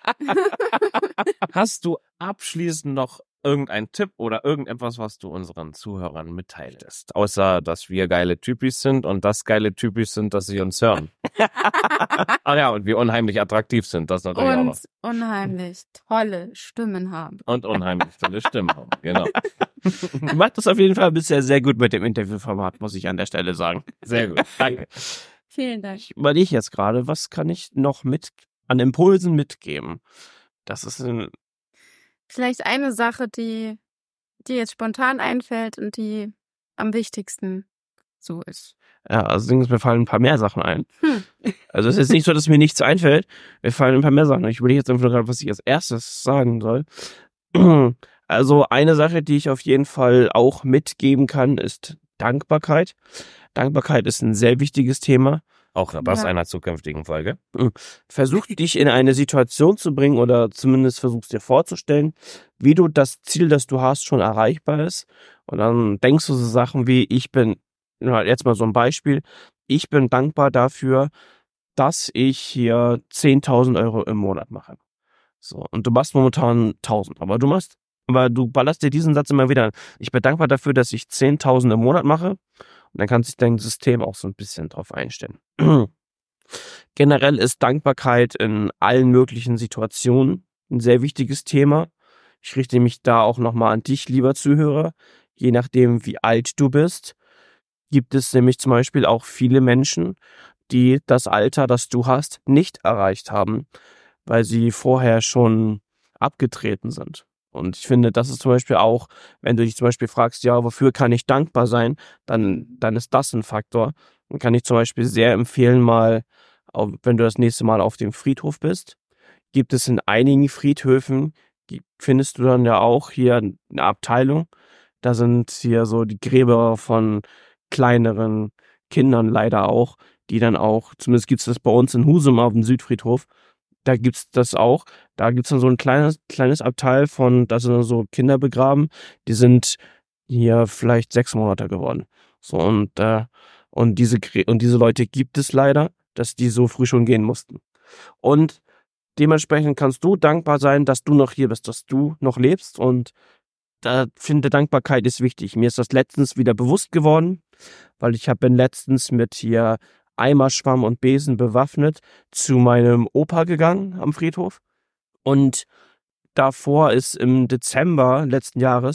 Hast du abschließend noch irgendeinen Tipp oder irgendetwas, was du unseren Zuhörern mitteilst? Außer, dass wir geile Typis sind und das geile Typis sind, dass sie uns hören. Ach ja, und wir unheimlich attraktiv sind, das natürlich auch noch. Und unheimlich tolle Stimmen haben. Und unheimlich tolle Stimmen haben, genau. Du machst das auf jeden Fall bisher sehr gut mit dem Interviewformat, muss ich an der Stelle sagen. Sehr gut, danke. Vielen Dank. Ich überlege jetzt gerade, was kann ich noch an Impulsen mitgeben? Das ist Vielleicht eine Sache, die dir jetzt spontan einfällt und die am wichtigsten so ist. ja, also mir fallen ein paar mehr Sachen ein. Also es ist jetzt nicht so, dass mir nichts einfällt. Mir fallen ein paar mehr Sachen ein. Ich überlege jetzt einfach gerade, was ich als erstes sagen soll. Also eine Sache, die ich auf jeden Fall auch mitgeben kann, ist Dankbarkeit. Dankbarkeit ist ein sehr wichtiges Thema. Auch das Ja. einer zukünftigen Folge. Versuch dich in eine Situation zu bringen oder zumindest versuchst dir vorzustellen, wie du das Ziel, das du hast, schon erreichbar ist. Und dann denkst du so Sachen wie, jetzt mal so ein Beispiel, ich bin dankbar dafür, dass ich hier 10.000 Euro im Monat mache. So, und du machst momentan 1.000, aber du ballerst dir diesen Satz immer wieder an. Ich bin dankbar dafür, dass ich 10.000 im Monat mache. Und dann kann sich dein System auch so ein bisschen drauf einstellen. Generell ist Dankbarkeit in allen möglichen Situationen ein sehr wichtiges Thema. Ich richte mich da auch nochmal an dich, lieber Zuhörer. Je nachdem, wie alt du bist, gibt es nämlich zum Beispiel auch viele Menschen, die das Alter, das du hast, nicht erreicht haben, weil sie vorher schon abgetreten sind. Und ich finde, das ist zum Beispiel auch, wenn du dich zum Beispiel fragst, ja, wofür kann ich dankbar sein, dann ist das ein Faktor. Dann kann ich zum Beispiel sehr empfehlen, wenn du das nächste Mal auf dem Friedhof bist, gibt es in einigen Friedhöfen, findest du dann ja auch hier eine Abteilung. Da sind hier so die Gräber von kleineren Kindern leider auch, die dann auch, zumindest gibt es das bei uns in Husum auf dem Südfriedhof, da gibt's das auch. Da gibt's dann so ein kleines Abteil da sind dann so Kinder begraben, die sind hier vielleicht 6 Monate geworden. So, und diese Leute gibt es leider, dass die so früh schon gehen mussten. Und dementsprechend kannst du dankbar sein, dass du noch hier bist, dass du noch lebst. Und da finde Dankbarkeit ist wichtig. Mir ist das letztens wieder bewusst geworden, weil bin letztens mit hier Eimerschwamm und Besen bewaffnet zu meinem Opa gegangen am Friedhof. Und davor ist im Dezember letzten Jahres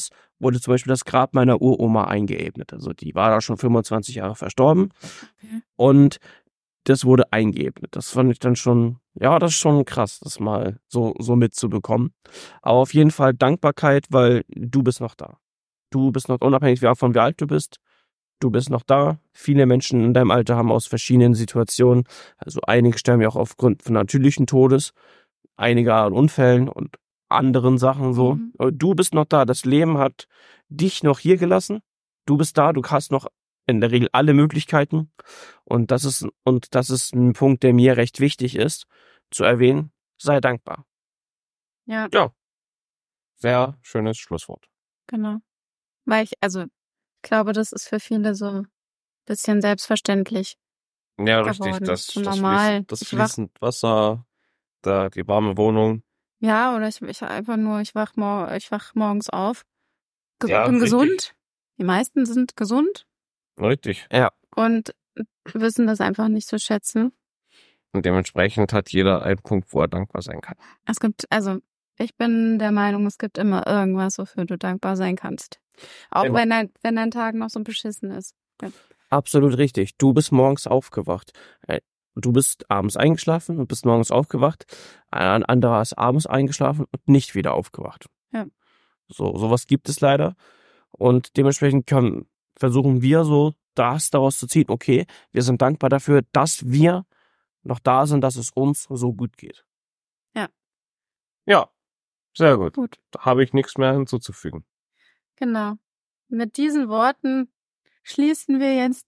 wurde zum Beispiel das Grab meiner Uroma eingeebnet. Also die war da schon 25 Jahre verstorben. Okay. Und das wurde eingeebnet. Das fand ich dann schon, ja, das ist schon krass, das mal so mitzubekommen. Aber auf jeden Fall Dankbarkeit, weil du bist noch da. Du bist noch, unabhängig von wie alt du bist noch da. Viele Menschen in deinem Alter haben aus verschiedenen Situationen, also einige sterben ja auch aufgrund von natürlichen Todes, einige an Unfällen und anderen Sachen so. Mhm. Aber du bist noch da. Das Leben hat dich noch hier gelassen. Du bist da, du hast noch in der Regel alle Möglichkeiten. Und das ist ein Punkt, der mir recht wichtig ist, zu erwähnen. Sei dankbar. Ja, Sehr schönes Schlusswort. genau. Weil ich glaube, das ist für viele so ein bisschen selbstverständlich Ja, geworden. richtig. Das So normal. das Ich wach, fließend Wasser, da die warme Wohnung. ja, oder ich einfach nur, ich wach morgens auf, bin Ja, richtig. gesund. Die meisten sind gesund Richtig. Ja. und wissen das einfach nicht zu schätzen. Und dementsprechend hat jeder einen Punkt, wo er dankbar sein kann. Ich bin der Meinung, es gibt immer irgendwas, wofür du dankbar sein kannst. Auch Immer. wenn dein Tag noch so beschissen ist. Ja. Absolut richtig. Du bist morgens aufgewacht. Du bist abends eingeschlafen und bist morgens aufgewacht. Ein anderer ist abends eingeschlafen und nicht wieder aufgewacht. Ja. Sowas gibt es leider. Und dementsprechend versuchen wir so das daraus zu ziehen. Okay, wir sind dankbar dafür, dass wir noch da sind, dass es uns so gut geht. Ja, sehr gut. Gut, Da habe ich nichts mehr hinzuzufügen. genau. Mit diesen Worten schließen wir jetzt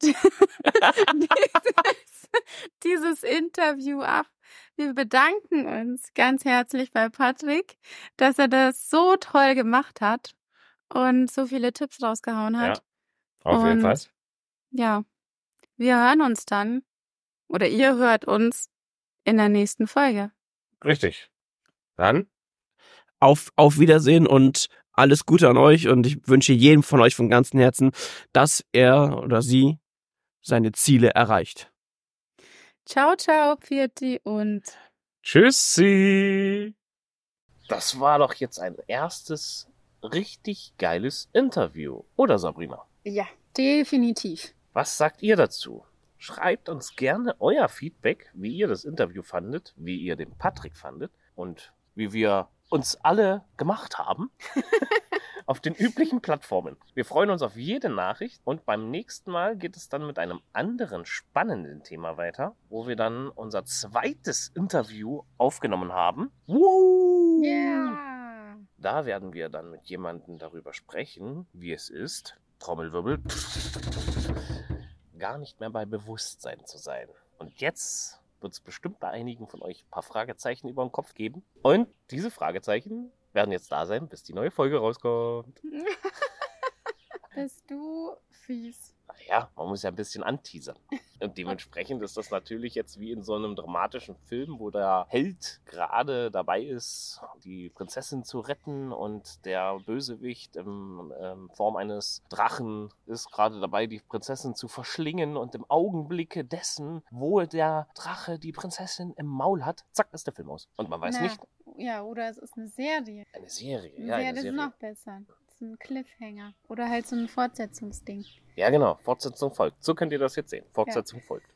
dieses Interview ab. Wir bedanken uns ganz herzlich bei Patrick, dass er das so toll gemacht hat und so viele Tipps rausgehauen hat. Auf jeden Und Fall. ja, wir hören uns dann, oder ihr hört uns in der nächsten Folge. Richtig. Dann Auf Wiedersehen und alles Gute an euch. Und ich wünsche jedem von euch von ganzem Herzen, dass er oder sie seine Ziele erreicht. Ciao, ciao, Pfiati und tschüssi. Das war doch jetzt ein erstes richtig geiles Interview, oder Sabrina? ja, definitiv. Was sagt ihr dazu? Schreibt uns gerne euer Feedback, wie ihr das Interview fandet, wie ihr den Patrick fandet und wie wir uns alle gemacht haben auf den üblichen Plattformen. Wir freuen uns auf jede Nachricht und beim nächsten Mal geht es dann mit einem anderen spannenden Thema weiter, wo wir dann unser zweites Interview aufgenommen haben. Woo! Yeah. Da werden wir dann mit jemandem darüber sprechen, wie es ist, Trommelwirbel, gar nicht mehr bei Bewusstsein zu sein. Und jetzt wird es bestimmt bei einigen von euch ein paar Fragezeichen über den Kopf geben. Und diese Fragezeichen werden jetzt da sein, bis die neue Folge rauskommt. Bist du fies. Naja, man muss ja ein bisschen anteasern. Und dementsprechend ist das natürlich jetzt wie in so einem dramatischen Film, wo der Held gerade dabei ist, die Prinzessin zu retten und der Bösewicht in Form eines Drachen ist gerade dabei, die Prinzessin zu verschlingen und im Augenblicke dessen, wo der Drache die Prinzessin im Maul hat, zack, ist der Film aus. Und man weiß nicht. Ja, oder es ist eine Serie. Eine Serie, Eine ja, Serie eine ist Serie. noch besser. Das ist ein Cliffhanger. Oder halt so ein Fortsetzungsding. Ja, genau. Fortsetzung folgt. So könnt ihr das jetzt sehen. Fortsetzung folgt.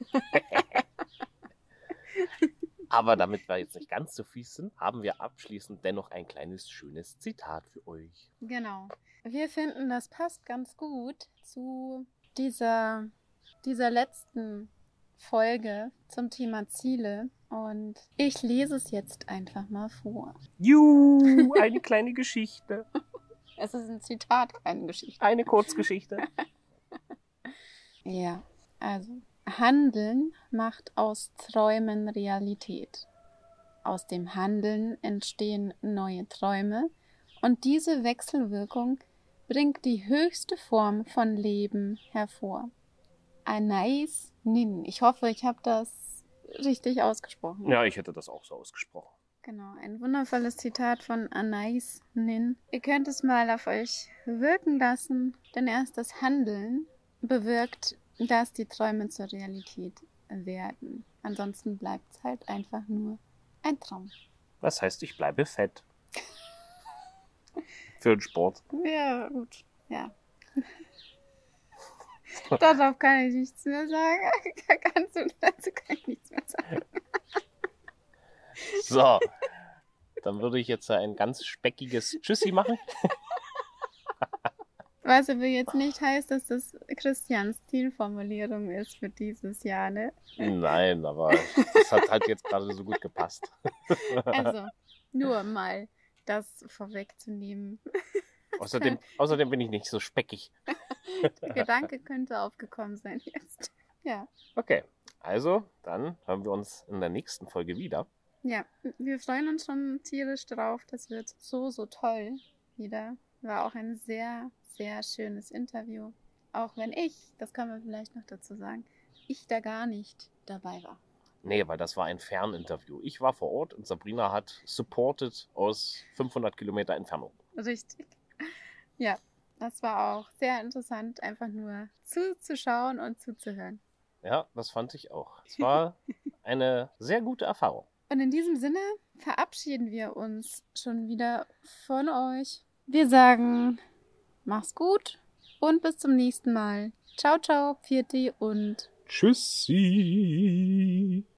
Aber damit wir jetzt nicht ganz so fies sind, haben wir abschließend dennoch ein kleines, schönes Zitat für euch. Genau. Wir finden, das passt ganz gut zu dieser letzten Folge zum Thema Ziele. Und ich lese es jetzt einfach mal vor. Juhu, eine kleine Geschichte. Es ist ein Zitat, keine Geschichte. Eine Kurzgeschichte. Ja, also Handeln macht aus Träumen Realität. Aus dem Handeln entstehen neue Träume und diese Wechselwirkung bringt die höchste Form von Leben hervor. Anais Nin. Ich hoffe, ich habe das richtig ausgesprochen. Ja, ich hätte das auch so ausgesprochen. Genau, ein wundervolles Zitat von Anais Nin. Ihr könnt es mal auf euch wirken lassen, denn erst das Handeln bewirkt, dass die Träume zur Realität werden. Ansonsten bleibt es halt einfach nur ein Traum. Das heißt, ich bleibe fett. Für den Sport. Ja, gut. Ja. Darauf kann ich nichts mehr sagen. Dazu kann ich nichts mehr sagen. So, dann würde ich jetzt ein ganz speckiges Tschüssi machen. Was aber jetzt nicht heißt, dass das Christians Zielformulierung ist für dieses Jahr, ne? Nein, aber das hat halt jetzt gerade so gut gepasst. Also, nur mal das vorwegzunehmen. Außerdem bin ich nicht so speckig. Der Gedanke könnte aufgekommen sein jetzt. Ja. Okay, also dann hören wir uns in der nächsten Folge wieder. Ja, wir freuen uns schon tierisch drauf. Das wird so, so toll wieder. War auch ein sehr, sehr schönes Interview. Auch wenn das können wir vielleicht noch dazu sagen, ich da gar nicht dabei war. Nee, weil das war ein Ferninterview. Ich war vor Ort und Sabrina hat supported aus 500 Kilometer Entfernung. Richtig. Ja, das war auch sehr interessant, einfach nur zuzuschauen und zuzuhören. Ja, das fand ich auch. Es war eine sehr gute Erfahrung. Und in diesem Sinne verabschieden wir uns schon wieder von euch. Wir sagen, mach's gut und bis zum nächsten Mal. Ciao, ciao, Pfiati und Tschüssi.